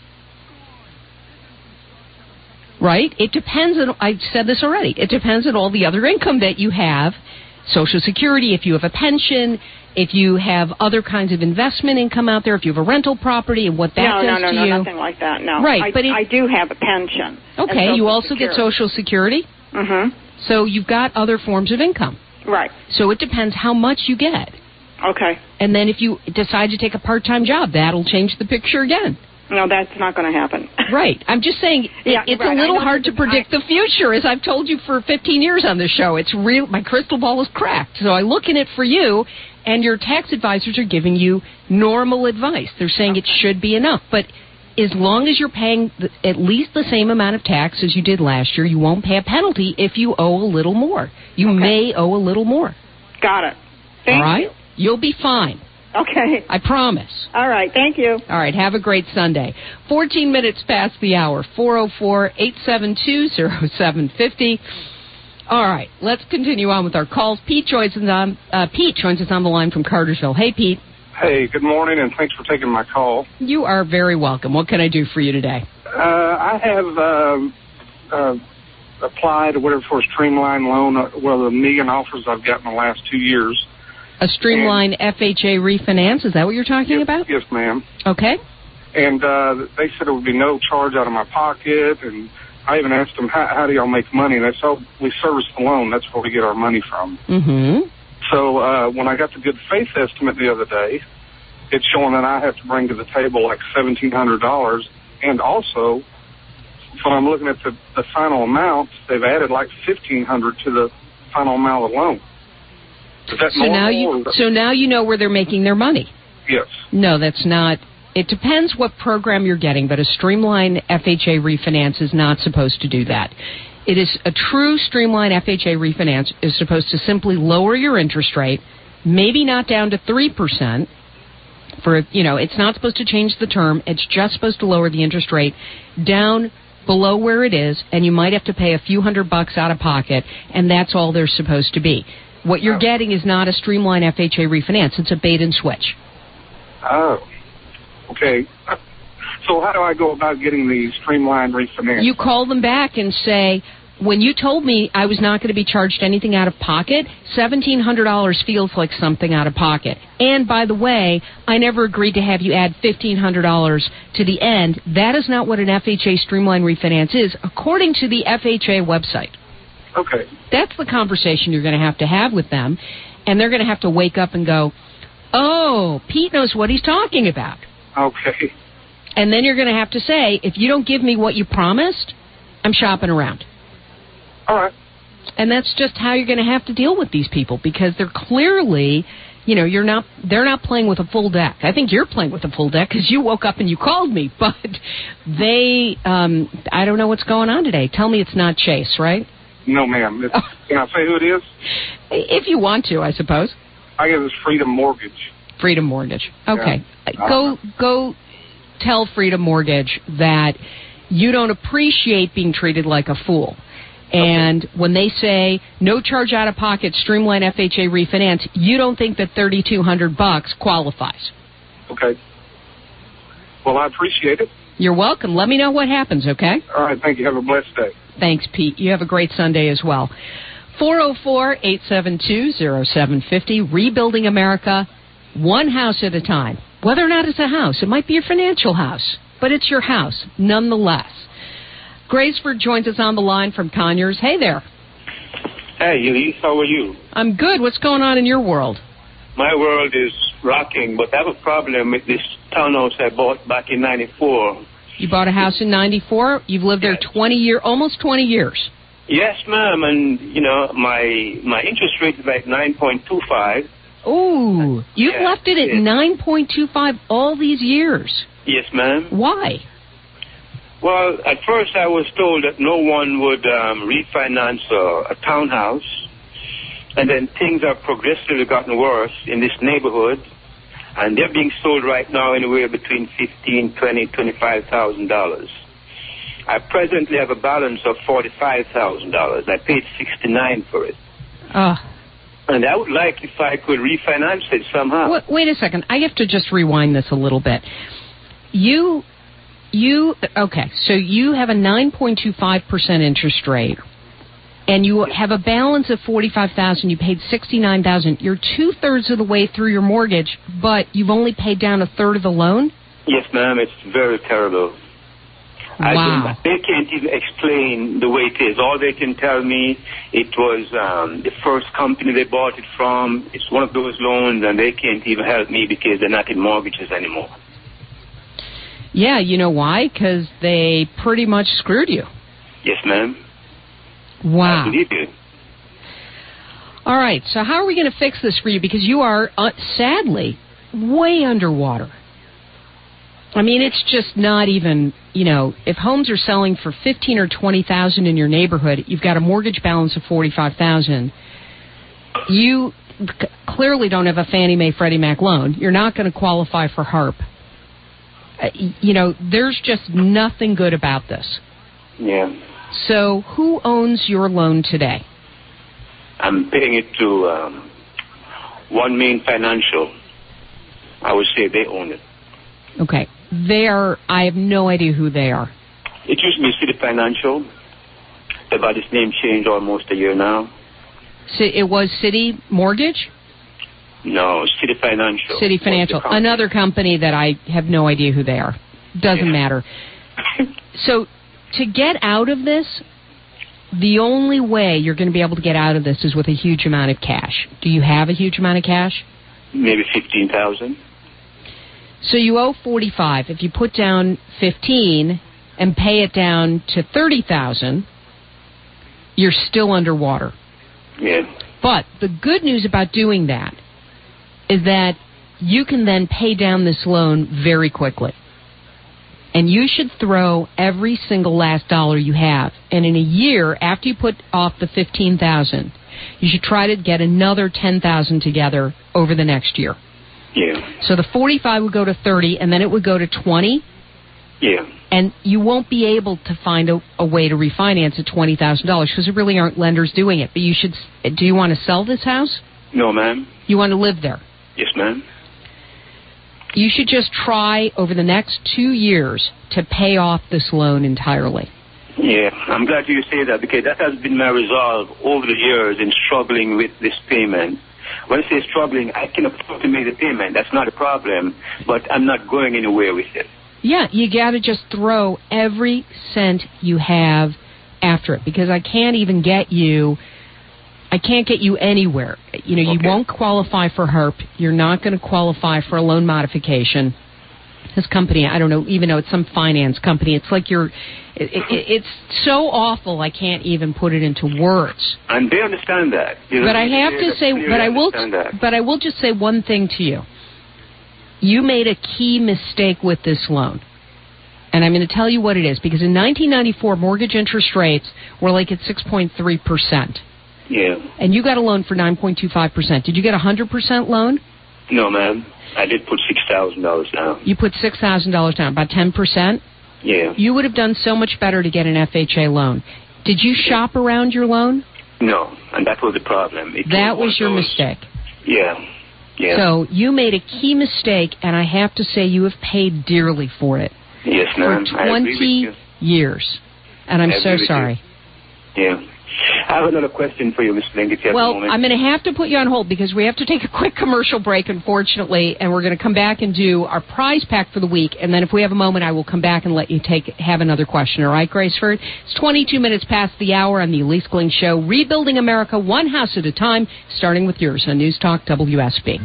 Right? It depends on, I've said this already, it depends on all the other income that you have, Social Security, if you have a pension, if you have other kinds of investment income out there, if you have a rental property, and what that no, does no, no, to no, you. No, nothing like that, no. Right, I, but it, I do have a pension. Okay, you also Security. get Social Security. Mm-hmm. So you've got other forms of income. Right. So it depends how much you get. Okay. And then if you decide to take a part-time job, that'll change the picture again. No, that's not going to happen. Right. I'm just saying it, yeah, it's right. a little hard to predict I... the future, as I've told you for fifteen years on this show. It's real. My crystal ball is cracked. So I look in it for you, and your tax advisors are giving you normal advice. They're saying okay. It should be enough. But as long as you're paying the, at least the same amount of tax as you did last year, you won't pay a penalty if you owe a little more. You okay. may owe a little more. Got it. Thank All right? you. You'll be fine. Okay. I promise. All right. Thank you. All right. Have a great Sunday. fourteen minutes past the hour. four oh four, eight seven two, oh seven five oh. All right. Let's continue on with our calls. Pete joins us on, uh, Pete joins us on the line from Cartersville. Hey, Pete. Hey, good morning, and thanks for taking my call. You are very welcome. What can I do for you today? Uh, I have um, uh, applied or whatever for a Streamline loan, uh, well, the million offers I've gotten in the last two years. A Streamline and, F H A refinance, is that what you're talking yes, about? Yes, ma'am. Okay. And uh, they said it would be no charge out of my pocket, and I even asked them, how, how do y'all make money? And they said, oh, we service the loan. That's where we get our money from. Mm-hmm. So uh, when I got the good faith estimate the other day, it's showing that I have to bring to the table like seventeen hundred dollars. And also, when I'm looking at the, the final amount, they've added like fifteen hundred dollars to the final amount of the loan. Is that so now you that... so now you know where they're making their money. Yes. No, that's not. It depends what program you're getting, but a Streamline F H A refinance is not supposed to do that. It is a true Streamline F H A refinance is supposed to simply lower your interest rate, maybe not down to three percent. For you know, it's not supposed to change the term. It's just supposed to lower the interest rate down below where it is, and you might have to pay a few hundred bucks out of pocket, and that's all they're supposed to be. What you're oh. getting is not a Streamline F H A refinance. It's a bait and switch. Oh, okay. So how do I go about getting the Streamline refinance? You call them back and say, when you told me I was not going to be charged anything out of pocket, seventeen hundred dollars feels like something out of pocket. And by the way, I never agreed to have you add fifteen hundred dollars to the end. That is not what an F H A Streamline refinance is, according to the F H A website. Okay. That's the conversation you're going to have to have with them, and they're going to have to wake up and go, oh, Pete knows what he's talking about. Okay. And then you're going to have to say, if you don't give me what you promised, I'm shopping around. All right. And that's just how you're going to have to deal with these people, because they're clearly, you know, you're not, they're not playing with a full deck. I think you're playing with a full deck because you woke up and you called me, but they, um, I don't know what's going on today. Tell me it's not Chase, right? No, ma'am. It's, can I say who it is? If you want to, I suppose. I guess it's Freedom Mortgage. Freedom Mortgage. Okay. Yeah. Go, go tell Freedom Mortgage that you don't appreciate being treated like a fool. And okay. when they say no charge out of pocket, streamline F H A refinance, you don't think that thirty-two hundred bucks qualifies. Okay. Well, I appreciate it. You're welcome. Let me know what happens, okay? All right. Thank you. Have a blessed day. Thanks, Pete. You have a great Sunday as well. four oh four, eight seven two, oh seven five oh. Rebuilding America, one house at a time. Whether or not it's a house, it might be your financial house, but it's your house nonetheless. Graceford joins us on the line from Conyers. Hey there. Hey, Elise, how are you? I'm good. What's going on in your world? My world is rocking, but I have a problem with this townhouse I bought back in ninety-four. You bought a house in ninety-four? You've lived there twenty years, almost twenty years. Yes, ma'am, and, you know, my my interest rate is like nine point two five. Ooh, you've yeah, left it at yeah. nine point two five all these years. Yes, ma'am. Why? Well, at first I was told that no one would um, refinance a, a townhouse, and then things have progressively gotten worse in this neighborhood, and they're being sold right now anywhere between fifteen, twenty, twenty-five thousand dollars. I presently have a balance of forty-five thousand dollars. I paid sixty-nine for it. Uh, and I would like if I could refinance it somehow. Wait, wait a second. I have to just rewind this a little bit. You, you, okay, so you have a nine point two five percent interest rate, and you have a balance of forty-five thousand dollars. You paid sixty-nine thousand dollars. You're two-thirds of the way through your mortgage, but you've only paid down a third of the loan? Yes, ma'am. It's very terrible. Wow. I they can't even explain the way it is. All they can tell me, it was um, the first company they bought it from. It's one of those loans, and they can't even help me because they're not in mortgages anymore. Yeah, you know why? Because they pretty much screwed you. Yes, ma'am. Wow. I believe you. All right, so how are we going to fix this for you? Because you are, uh, sadly, way underwater. I mean, it's just not even, you know, if homes are selling for fifteen or twenty thousand in your neighborhood, you've got a mortgage balance of forty-five thousand. You c- clearly don't have a Fannie Mae Freddie Mac loan. You're not going to qualify for HARP. Uh, you know, there's just nothing good about this. Yeah. So, who owns your loan today? I'm paying it to um, One Main Financial. I would say they own it. Okay. They are, I have no idea who they are. It used to be City Financial. They've had its name changed almost a year now. So it was City Mortgage? No, City Financial. City Financial. Company. Another company that I have no idea who they are. Doesn't yeah. matter. So to get out of this, the only way you're going to be able to get out of this is with a huge amount of cash. Do you have a huge amount of cash? Maybe fifteen thousand dollars. So you owe forty-five. If you put down fifteen and pay it down to thirty thousand, you're still underwater. Yeah. But the good news about doing that is that you can then pay down this loan very quickly. And you should throw every single last dollar you have. And in a year, after you put off the fifteen thousand, you should try to get another ten thousand together over the next year. Yeah. So the forty-five would go to thirty, and then it would go to twenty. Yeah. And you won't be able to find a, a way to refinance at twenty thousand dollars because there really aren't lenders doing it. But you should. Do you want to sell this house? No, ma'am. You want to live there? Yes, ma'am. You should just try over the next two years to pay off this loan entirely. Yeah, I'm glad you say that because that has been my resolve over the years in struggling with this payment. When I say struggling, I can afford to make the payment. That's not a problem, but I'm not going anywhere with it. Yeah, you got to just throw every cent you have after it because I can't even get you, I can't get you anywhere. You know, you okay. won't qualify for HARP. You're not going to qualify for a loan modification. this company, I don't know, even though it's some finance company, it's like you're, it, it, it's so awful I can't even put it into words. And they understand that. You know, but I have to say, but I will, but I will just say one thing to you. You made a key mistake with this loan. And I'm going to tell you what it is, because in nineteen ninety-four, mortgage interest rates were like at six point three percent. Yeah. And you got a loan for nine point two five percent. Did you get a one hundred percent loan? No, ma'am. I did put six thousand dollars down. You put six thousand dollars down, about ten percent? Yeah. You would have done so much better to get an F H A loan. Did you shop around your loan? No, and that was the problem. It that was, was your those, mistake. Yeah. Yeah. So you made a key mistake, and I have to say you have paid dearly for it. Yes, ma'am. For twenty years. And I'm so sorry. You. Yeah. I have another question for you, Miss Link, if you have well, a moment. I'm going to have to put you on hold because we have to take a quick commercial break, unfortunately, and we're going to come back and do our prize pack for the week. And then if we have a moment, I will come back and let you take have another question. All right, Graceford? It's twenty-two minutes past the hour on the Elise Gling Show, rebuilding America one house at a time, starting with yours on News Talk W S B.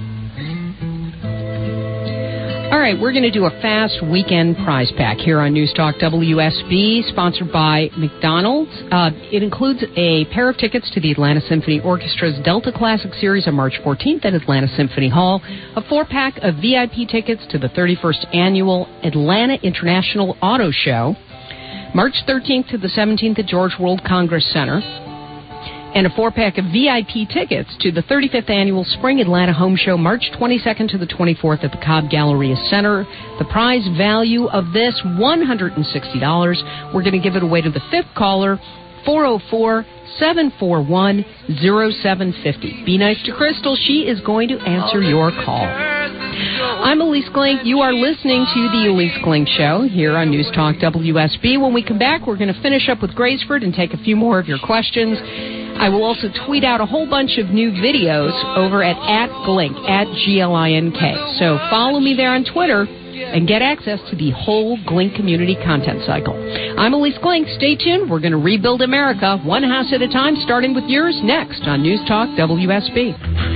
All right, we're going to do a fast weekend prize pack here on News Talk W S B, sponsored by McDonald's. Uh, it includes a pair of tickets to the Atlanta Symphony Orchestra's Delta Classic Series on March fourteenth at Atlanta Symphony Hall, a four-pack of V I P tickets to the thirty-first Annual Atlanta International Auto Show, March thirteenth to the seventeenth at George World Congress Center, and a four-pack of V I P tickets to the thirty-fifth Annual Spring Atlanta Home Show, March twenty-second to the twenty-fourth at the Cobb Galleria Center. The prize value of this, one hundred sixty dollars. We're going to give it away to the fifth caller, four oh four, seven four one, oh seven five oh. Be nice to Crystal. She is going to answer your call. I'm Elise Gling. You are listening to the Elise Gling Show here on News Talk W S B. When we come back, we're going to finish up with Graceford and take a few more of your questions. I will also tweet out a whole bunch of new videos over at, at Glink, at G L I N K. So follow me there on Twitter and get access to the whole Glink community content cycle. I'm Elise Glink. Stay tuned. We're going to rebuild America one house at a time, starting with yours next on News Talk W S B.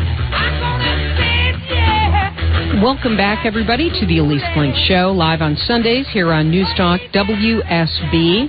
Welcome back, everybody, to the Elise Glink Show, live on Sundays here on News Talk W S B.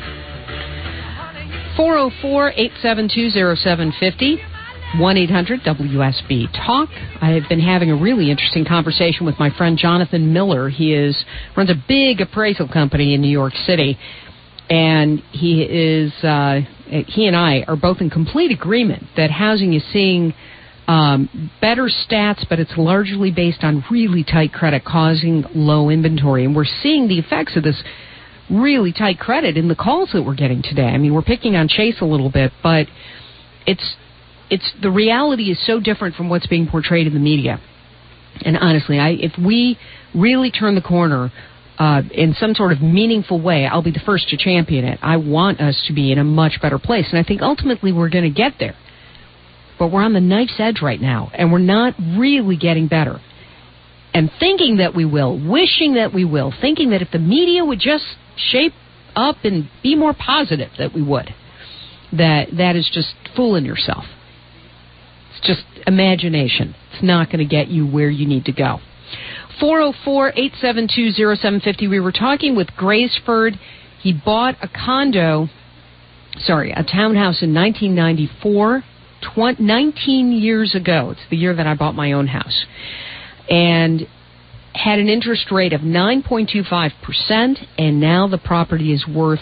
four oh four, eight seven two, oh seven five oh, one eight hundred W S B Talk. I have been having a really interesting conversation with my friend Jonathan Miller. He is runs a big appraisal company in New York City, and he is uh, he and I are both in complete agreement that housing is seeing um, better stats, but it's largely based on really tight credit causing low inventory, and we're seeing the effects of this really tight credit in the calls that we're getting today. I mean, we're picking on Chase a little bit, but it's it's the reality is so different from what's being portrayed in the media. And honestly, I if we really turn the corner uh, in some sort of meaningful way, I'll be the first to champion it. I want us to be in a much better place, and I think ultimately we're going to get there. But we're on the knife's edge right now, and we're not really getting better. And thinking that we will, wishing that we will, thinking that if the media would just shape up and be more positive, that we would. That that is just fooling yourself. It's just imagination. It's not going to get you where you need to go. four oh four, eight seven two, oh seven five oh. We were talking with Graceford. He bought a condo, sorry, a townhouse in nineteen ninety-four, twenty, nineteen years ago. It's the year that I bought my own house. And had an interest rate of nine point two five percent, and now the property is worth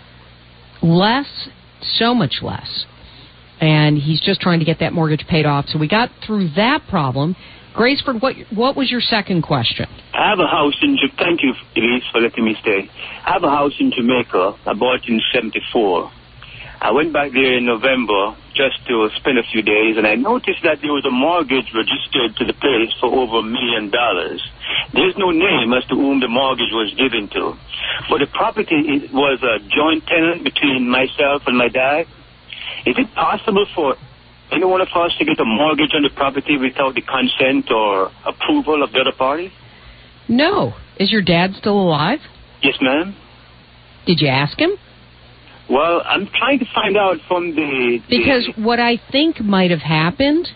less, so much less. And he's just trying to get that mortgage paid off. So we got through that problem. Graceford, what what was your second question? I have a house in Jamaica. Thank you, Elise, for letting me stay. I have a house in Jamaica. I bought it in seventy-four. I went back there in November just to spend a few days, and I noticed that there was a mortgage registered to the place for over a million dollars. There's no name as to whom the mortgage was given to. But the property was a joint tenant between myself and my dad. Is it possible for any one of us to get a mortgage on the property without the consent or approval of the other party? No. Is your dad still alive? Yes, ma'am. Did you ask him? Well, I'm trying to find out from the... the because what I think might have happened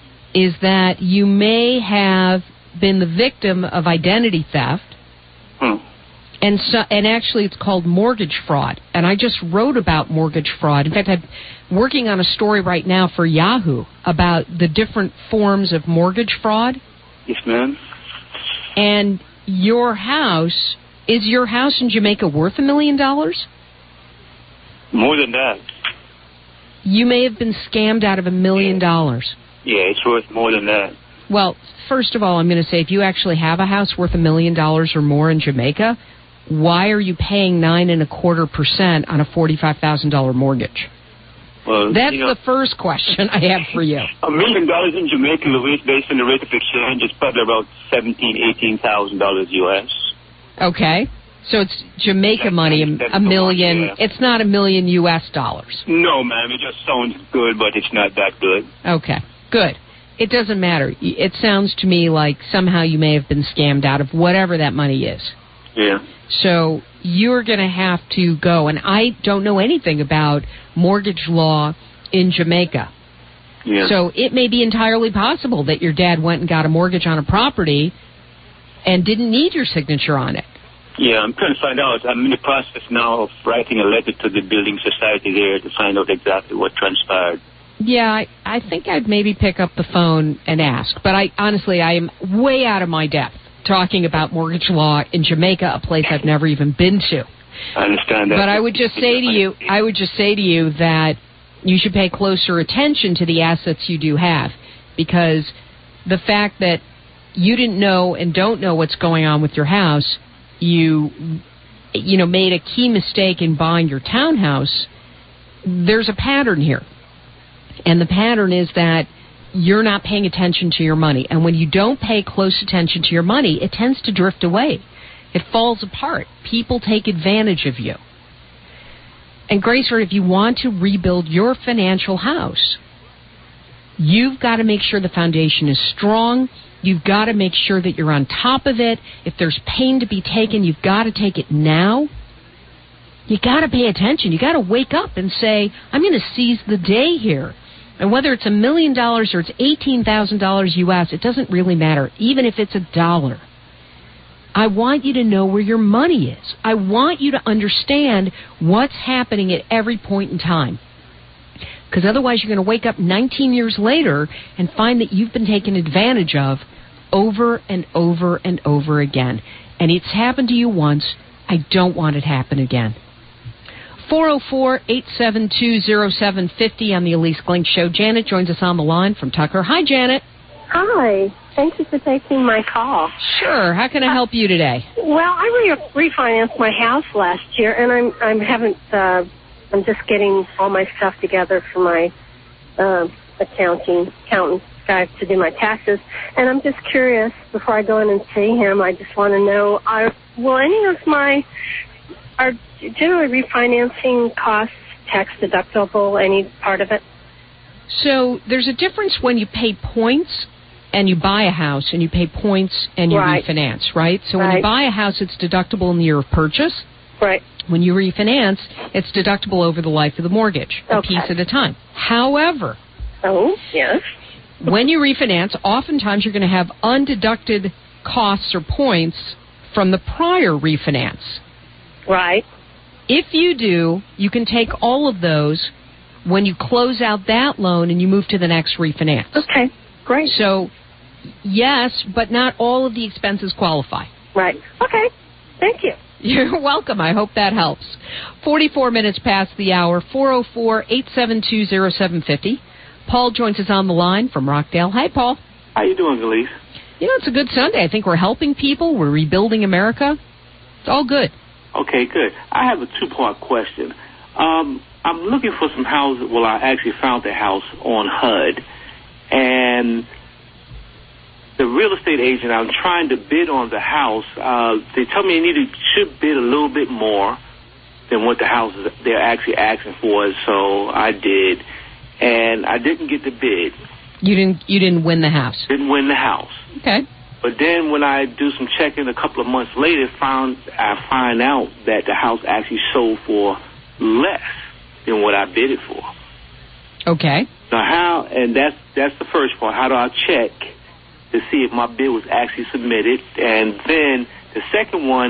is that you may have been the victim of identity theft, hmm. And so, and actually, it's called mortgage fraud. And I just wrote about mortgage fraud. In fact, I'm working on a story right now for Yahoo about the different forms of mortgage fraud. Yes, ma'am. And your house, is your house in Jamaica worth a million dollars? More than that. You may have been scammed out of a million dollars. Yeah, it's worth more than that. Well, first of all, I'm going to say, if you actually have a house worth a million dollars or more in Jamaica, why are you paying nine and a quarter percent on a forty-five thousand dollar mortgage? Well, that's you know, the first question I have for you. A million dollars in Jamaica, Louise, based on the rate of exchange, is probably about seventeen, eighteen thousand dollars U S. Okay, so it's Jamaica that's money, a, a million. Yeah. It's not a million U S dollars. No, ma'am. It just sounds good, but it's not that good. Okay, good. It doesn't matter. It sounds to me like somehow you may have been scammed out of whatever that money is. Yeah. So you're going to have to go, and I don't know anything about mortgage law in Jamaica. Yeah. So it may be entirely possible that your dad went and got a mortgage on a property and didn't need your signature on it. Yeah, I'm trying to find out. I'm in the process now of writing a letter to the building society there to find out exactly what transpired. Yeah, I, I think I'd maybe pick up the phone and ask. But I honestly, I am way out of my depth talking about mortgage law in Jamaica, a place I've never even been to. I understand that. But I would just say to you, I would just say to you that you should pay closer attention to the assets you do have, because the fact that you didn't know and don't know what's going on with your house, you, you know, made a key mistake in buying your townhouse. There's a pattern here, and the pattern is that you're not paying attention to your money. And when you don't pay close attention to your money, it tends to drift away. It falls apart. People take advantage of you. And Grace, if you want to rebuild your financial house, you've got to make sure the foundation is strong. You've got to make sure that you're on top of it. If there's pain to be taken, you've got to take it now. You got to pay attention. You got to wake up and say, I'm going to seize the day here. And whether it's a million dollars or it's eighteen thousand dollars U S, it doesn't really matter, even if it's a dollar. I want you to know where your money is. I want you to understand what's happening at every point in time. Because otherwise you're going to wake up nineteen years later and find that you've been taken advantage of over and over and over again. And it's happened to you once. I don't want it to happen again. four oh four, eight seven two, oh seven five oh on the Elise Glink Show. Janet joins us on the line from Tucker. Hi, Janet. Hi. Thank you for taking my call. Sure. How can I help you today? Well, I re- refinanced my house last year, and I'm I'm haven't uh, I'm just getting all my stuff together for my uh, accounting accountant guy to do my taxes. And I'm just curious, before I go in and see him, I just want to know: are will any of my are generally refinancing costs tax deductible? Any part of it? So there's a difference when you pay points and you buy a house, and you pay points and you right. refinance, right? So right. when you buy a house, it's deductible in the year of purchase. Right. When you refinance, it's deductible over the life of the mortgage, a okay. piece at a time. However, oh yes, when you refinance, oftentimes you're going to have undeducted costs or points from the prior refinance. Right. If you do, you can take all of those when you close out that loan and you move to the next refinance. Okay, great. So, yes, but not all of the expenses qualify. Right. Okay. Thank you. You're welcome. I hope that helps. forty-four minutes past the hour, four oh four, eight seven two, oh seven five oh. Paul joins us on the line from Rockdale. Hi, Paul. How you doing, Elise? You know, it's a good Sunday. I think we're helping people. We're rebuilding America. It's all good. Okay, good. I have a two-part question. Um, I'm looking for some houses. Well, I actually found the house on H U D, and the real estate agent, I'm trying to bid on the house. Uh, they tell me I need to should bid a little bit more than what the house is, they're actually asking for. So I did, and I didn't get the bid. You didn't. You didn't win the house. Didn't win the house. Okay. But then when I do some checking a couple of months later, found I find out that the house actually sold for less than what I bid it for. Okay. Now how? And that's that's the first part. How do I check to see if my bid was actually submitted? And then the second one,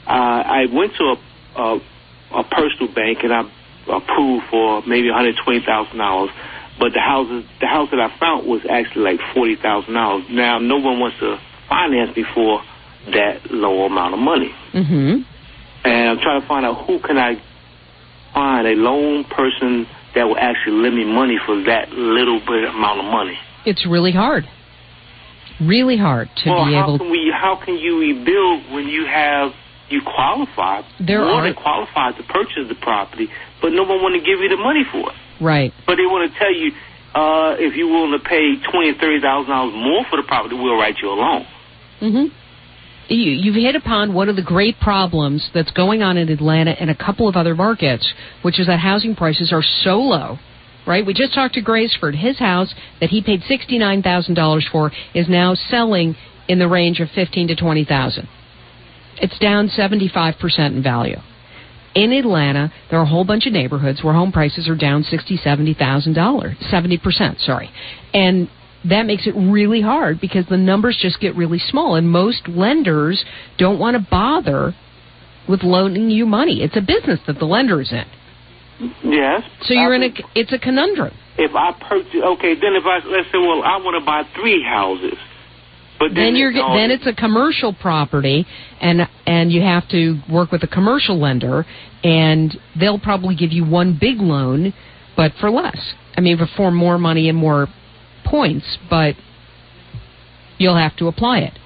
Uh, I went to a, a, a personal bank and I approved for maybe one hundred twenty thousand dollars. But the houses, the house that I found was actually like forty thousand dollars. Now, no one wants to finance me for that low amount of money. Mm-hmm. And I'm trying to find out who can I find a loan person that will actually lend me money for that little bit amount of money. It's really hard. Really hard to well, be how able. Can we, how can you rebuild when you have you qualify there more are... than qualified to purchase the property, but no one want to give you the money for it? Right. But they want to tell you, uh, if you're willing to pay twenty thousand dollars, thirty thousand dollars more for the property, we'll write you a loan. Mm-hmm. You, you've hit upon one of the great problems that's going on in Atlanta and a couple of other markets, which is that housing prices are so low, right? We just talked to Graceford. His house that he paid sixty-nine thousand dollars for is now selling in the range of fifteen thousand to twenty thousand dollars. It's down seventy-five percent in value. In Atlanta, there are a whole bunch of neighborhoods where home prices are down sixty thousand dollars, seventy thousand dollars, seventy percent, sorry. And that makes it really hard because the numbers just get really small, and most lenders don't want to bother with loaning you money. It's a business that the lender is in. Yes. So you're I in a, it's a conundrum. If I purchase, okay, then if I, let's say, well, I want to buy three houses. But then, then you're it's then it's a commercial property, and and you have to work with a commercial lender, and they'll probably give you one big loan, but for less. I mean, for more money and more points, but you'll have to apply it.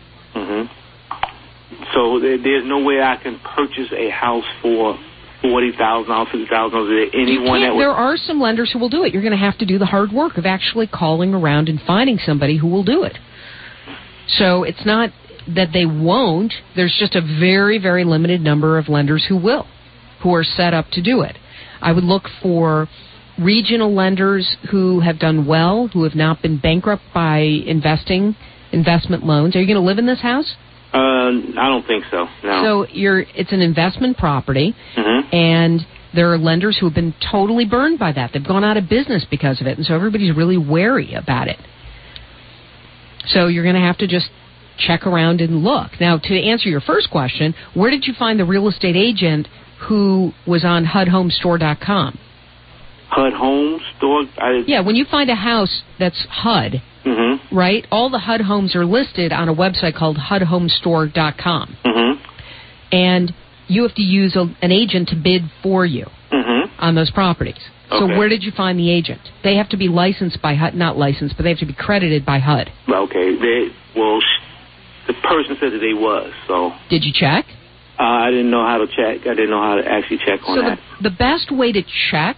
Mm-hmm. So there, there's no way I can purchase a house for forty thousand dollars, fifty thousand dollars. Is there anyone that would... There are some lenders who will do it. You're going to have to do the hard work of actually calling around and finding somebody who will do it. So it's not that they won't. There's just a very, very limited number of lenders who will, who are set up to do it. I would look for regional lenders who have done well, who have not been bankrupt by investing, investment loans. Are you going to live in this house? Uh, I don't think so, no. So you're, it's an investment property, mm-hmm. and there are lenders who have been totally burned by that. They've gone out of business because of it, and so everybody's really wary about it. So you're going to have to just check around and look. Now, to answer your first question, where did you find the real estate agent who was on H U D home store dot com? H U D Home Store? I... Yeah, when you find a house that's H U D, mm-hmm. right, all the H U D homes are listed on a website called H U D home store dot com. Mm-hmm. And you have to use a, an agent to bid for you mm-hmm. on those properties. So okay. where did you find the agent? They have to be licensed by H U D, not licensed, but they have to be credited by H U D. Okay. They, well, the person said that they was, so... Did you check? Uh, I didn't know how to check. I didn't know how to actually check on so that. So the, the best way to check,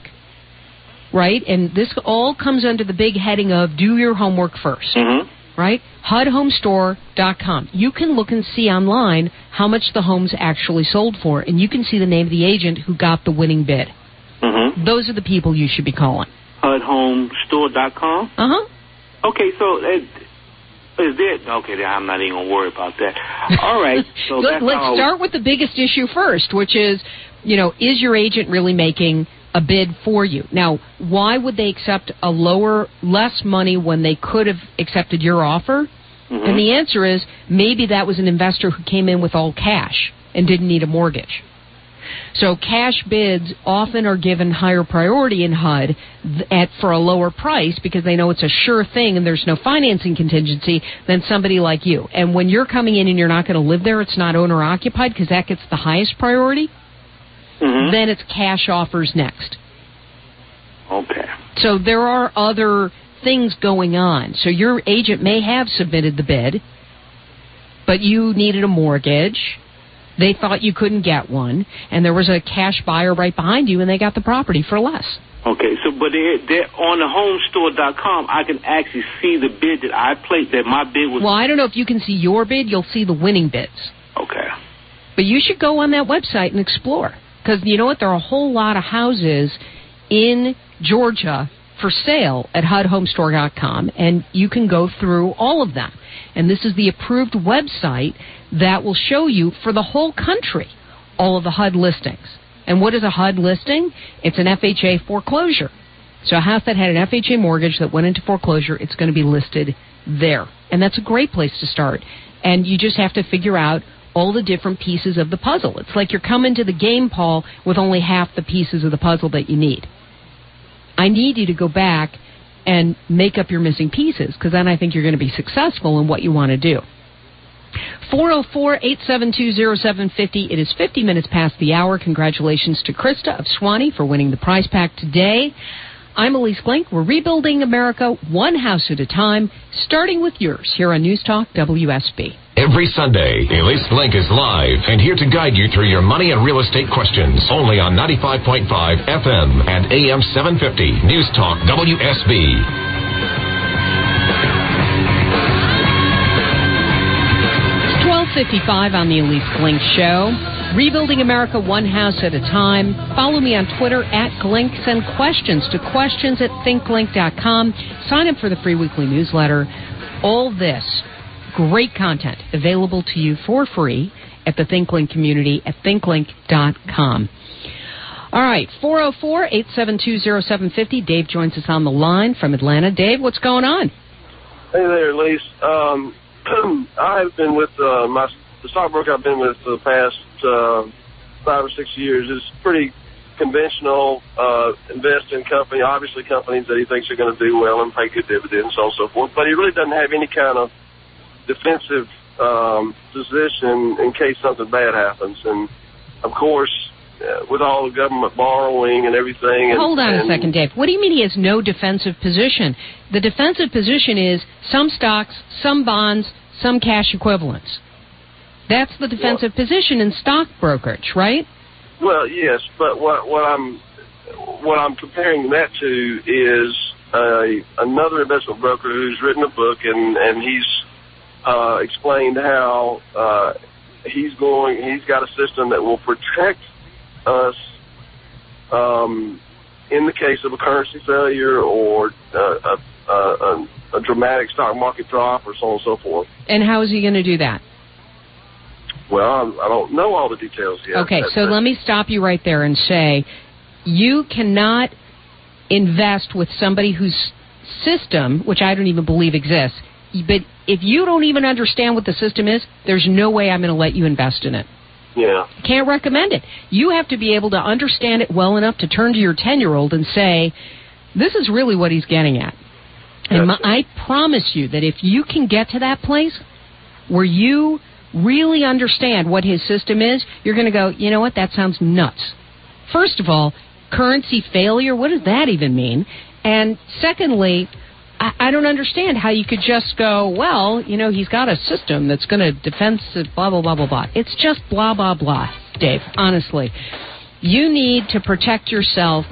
right, and this all comes under the big heading of do your homework first, mm-hmm. right? H U D home store dot com. You can look and see online how much the homes actually sold for, and you can see the name of the agent who got the winning bid. Mm-hmm. Those are the people you should be calling. H U D home store dot com? Uh-huh. Okay, so uh, is there... Okay, I'm not even going to worry about that. All right. So Let, let's how... start with the biggest issue first, which is, you know, is your agent really making a bid for you? Now, why would they accept a lower, less money when they could have accepted your offer? Mm-hmm. And the answer is maybe that was an investor who came in with all cash and didn't need a mortgage. So cash bids often are given higher priority in H U D at, for a lower price because they know it's a sure thing and there's no financing contingency than somebody like you. And when you're coming in and you're not going to live there, it's not owner-occupied because that gets the highest priority, mm-hmm. then it's cash offers next. Okay. So there are other things going on. So your agent may have submitted the bid, but you needed a mortgage. They thought you couldn't get one, and there was a cash buyer right behind you, and they got the property for less. Okay, so but they're, they're on the home store dot com, I can actually see the bid that I placed, that my bid was... Well, I don't know if you can see your bid. You'll see the winning bids. Okay. But you should go on that website and explore, because you know what? There are a whole lot of houses in Georgia for sale at H U D home store dot com, and you can go through all of them. And this is the approved website that will show you for the whole country all of the H U D listings. And what is a H U D listing? It's an F H A foreclosure. So a house that had an F H A mortgage that went into foreclosure, it's going to be listed there. And that's a great place to start. And you just have to figure out all the different pieces of the puzzle. It's like you're coming to the game, Paul, with only half the pieces of the puzzle that you need. I need you to go back and make up your missing pieces, because then I think you're going to be successful in what you want to do. four oh four, eight seven two, oh seven five oh. It is fifty minutes past the hour. Congratulations to Krista of Swanee for winning the prize pack today. I'm Elise Glink. We're rebuilding America one house at a time, starting with yours here on News Talk W S B. Every Sunday, Elise Glink is live and here to guide you through your money and real estate questions. Only on ninety-five point five F M and A M seven fifty. News Talk W S B. twelve fifty-five on the Elise Glink Show. Rebuilding America one house at a time. Follow me on Twitter at Glink. Send questions to questions at think glink dot com. Sign up for the free weekly newsletter. All this great content available to you for free at the ThinkLink community at think glink dot com. All right, four oh four, eight seven two, oh seven five oh. Dave joins us on the line from Atlanta. Dave, what's going on? Hey there, Elise. Um, I've been with uh, my the stockbroker I've been with for the past uh, five or six years. Is pretty conventional, uh, investing company, obviously companies that he thinks are going to do well and pay good dividends, so on and so forth. But he really doesn't have any kind of defensive um, position in case something bad happens. And, of course, uh, with all the government borrowing and everything. And, Hold on and, a second, Dave. What do you mean he has no defensive position? The defensive position is some stocks, some bonds, some cash equivalents. That's the defensive well, position in stock brokerage, right? Well, yes, but what, what I'm what I'm comparing that to is uh, another investment broker who's written a book, and and he's uh, explained how uh, he's going. He's got a system that will protect us um, in the case of a currency failure or uh, a, a, a dramatic stock market drop, or so on and so forth. And how is he going to do that? Well, I don't know all the details yet. Okay, That's so it. let me stop you right there and say you cannot invest with somebody whose system, which I don't even believe exists, but if you don't even understand what the system is, there's no way I'm going to let you invest in it. Yeah. Can't recommend it. You have to be able to understand it well enough to turn to your ten-year-old and say, this is really what he's getting at. And my, I promise you that if you can get to that place where you really understand what his system is, you're going to go, you know what, that sounds nuts. First of all, currency failure, what does that even mean? And secondly, I, I don't understand how you could just go, well, you know, he's got a system that's going to defend blah, blah, blah, blah, blah. It's just blah, blah, blah, Dave, honestly. You need to protect yourself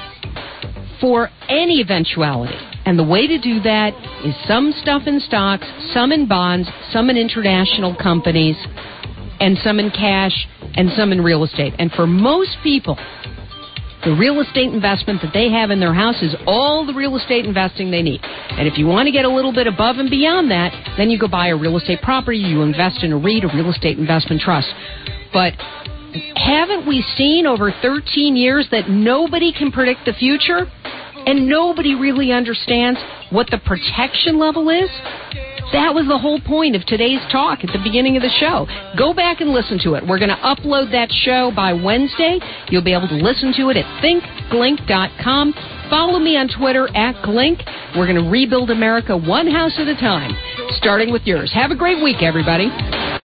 for any eventuality. And the way to do that is some stuff in stocks, some in bonds, some in international companies, and some in cash, and some in real estate. And for most people, the real estate investment that they have in their house is all the real estate investing they need. And if you want to get a little bit above and beyond that, then you go buy a real estate property, you invest in a REIT, a real estate investment trust. But haven't we seen over thirteen years that nobody can predict the future? And nobody really understands what the protection level is? That was the whole point of today's talk at the beginning of the show. Go back and listen to it. We're going to upload that show by Wednesday. You'll be able to listen to it at think glink dot com. Follow me on Twitter at Glink. We're going to rebuild America one house at a time, starting with yours. Have a great week, everybody.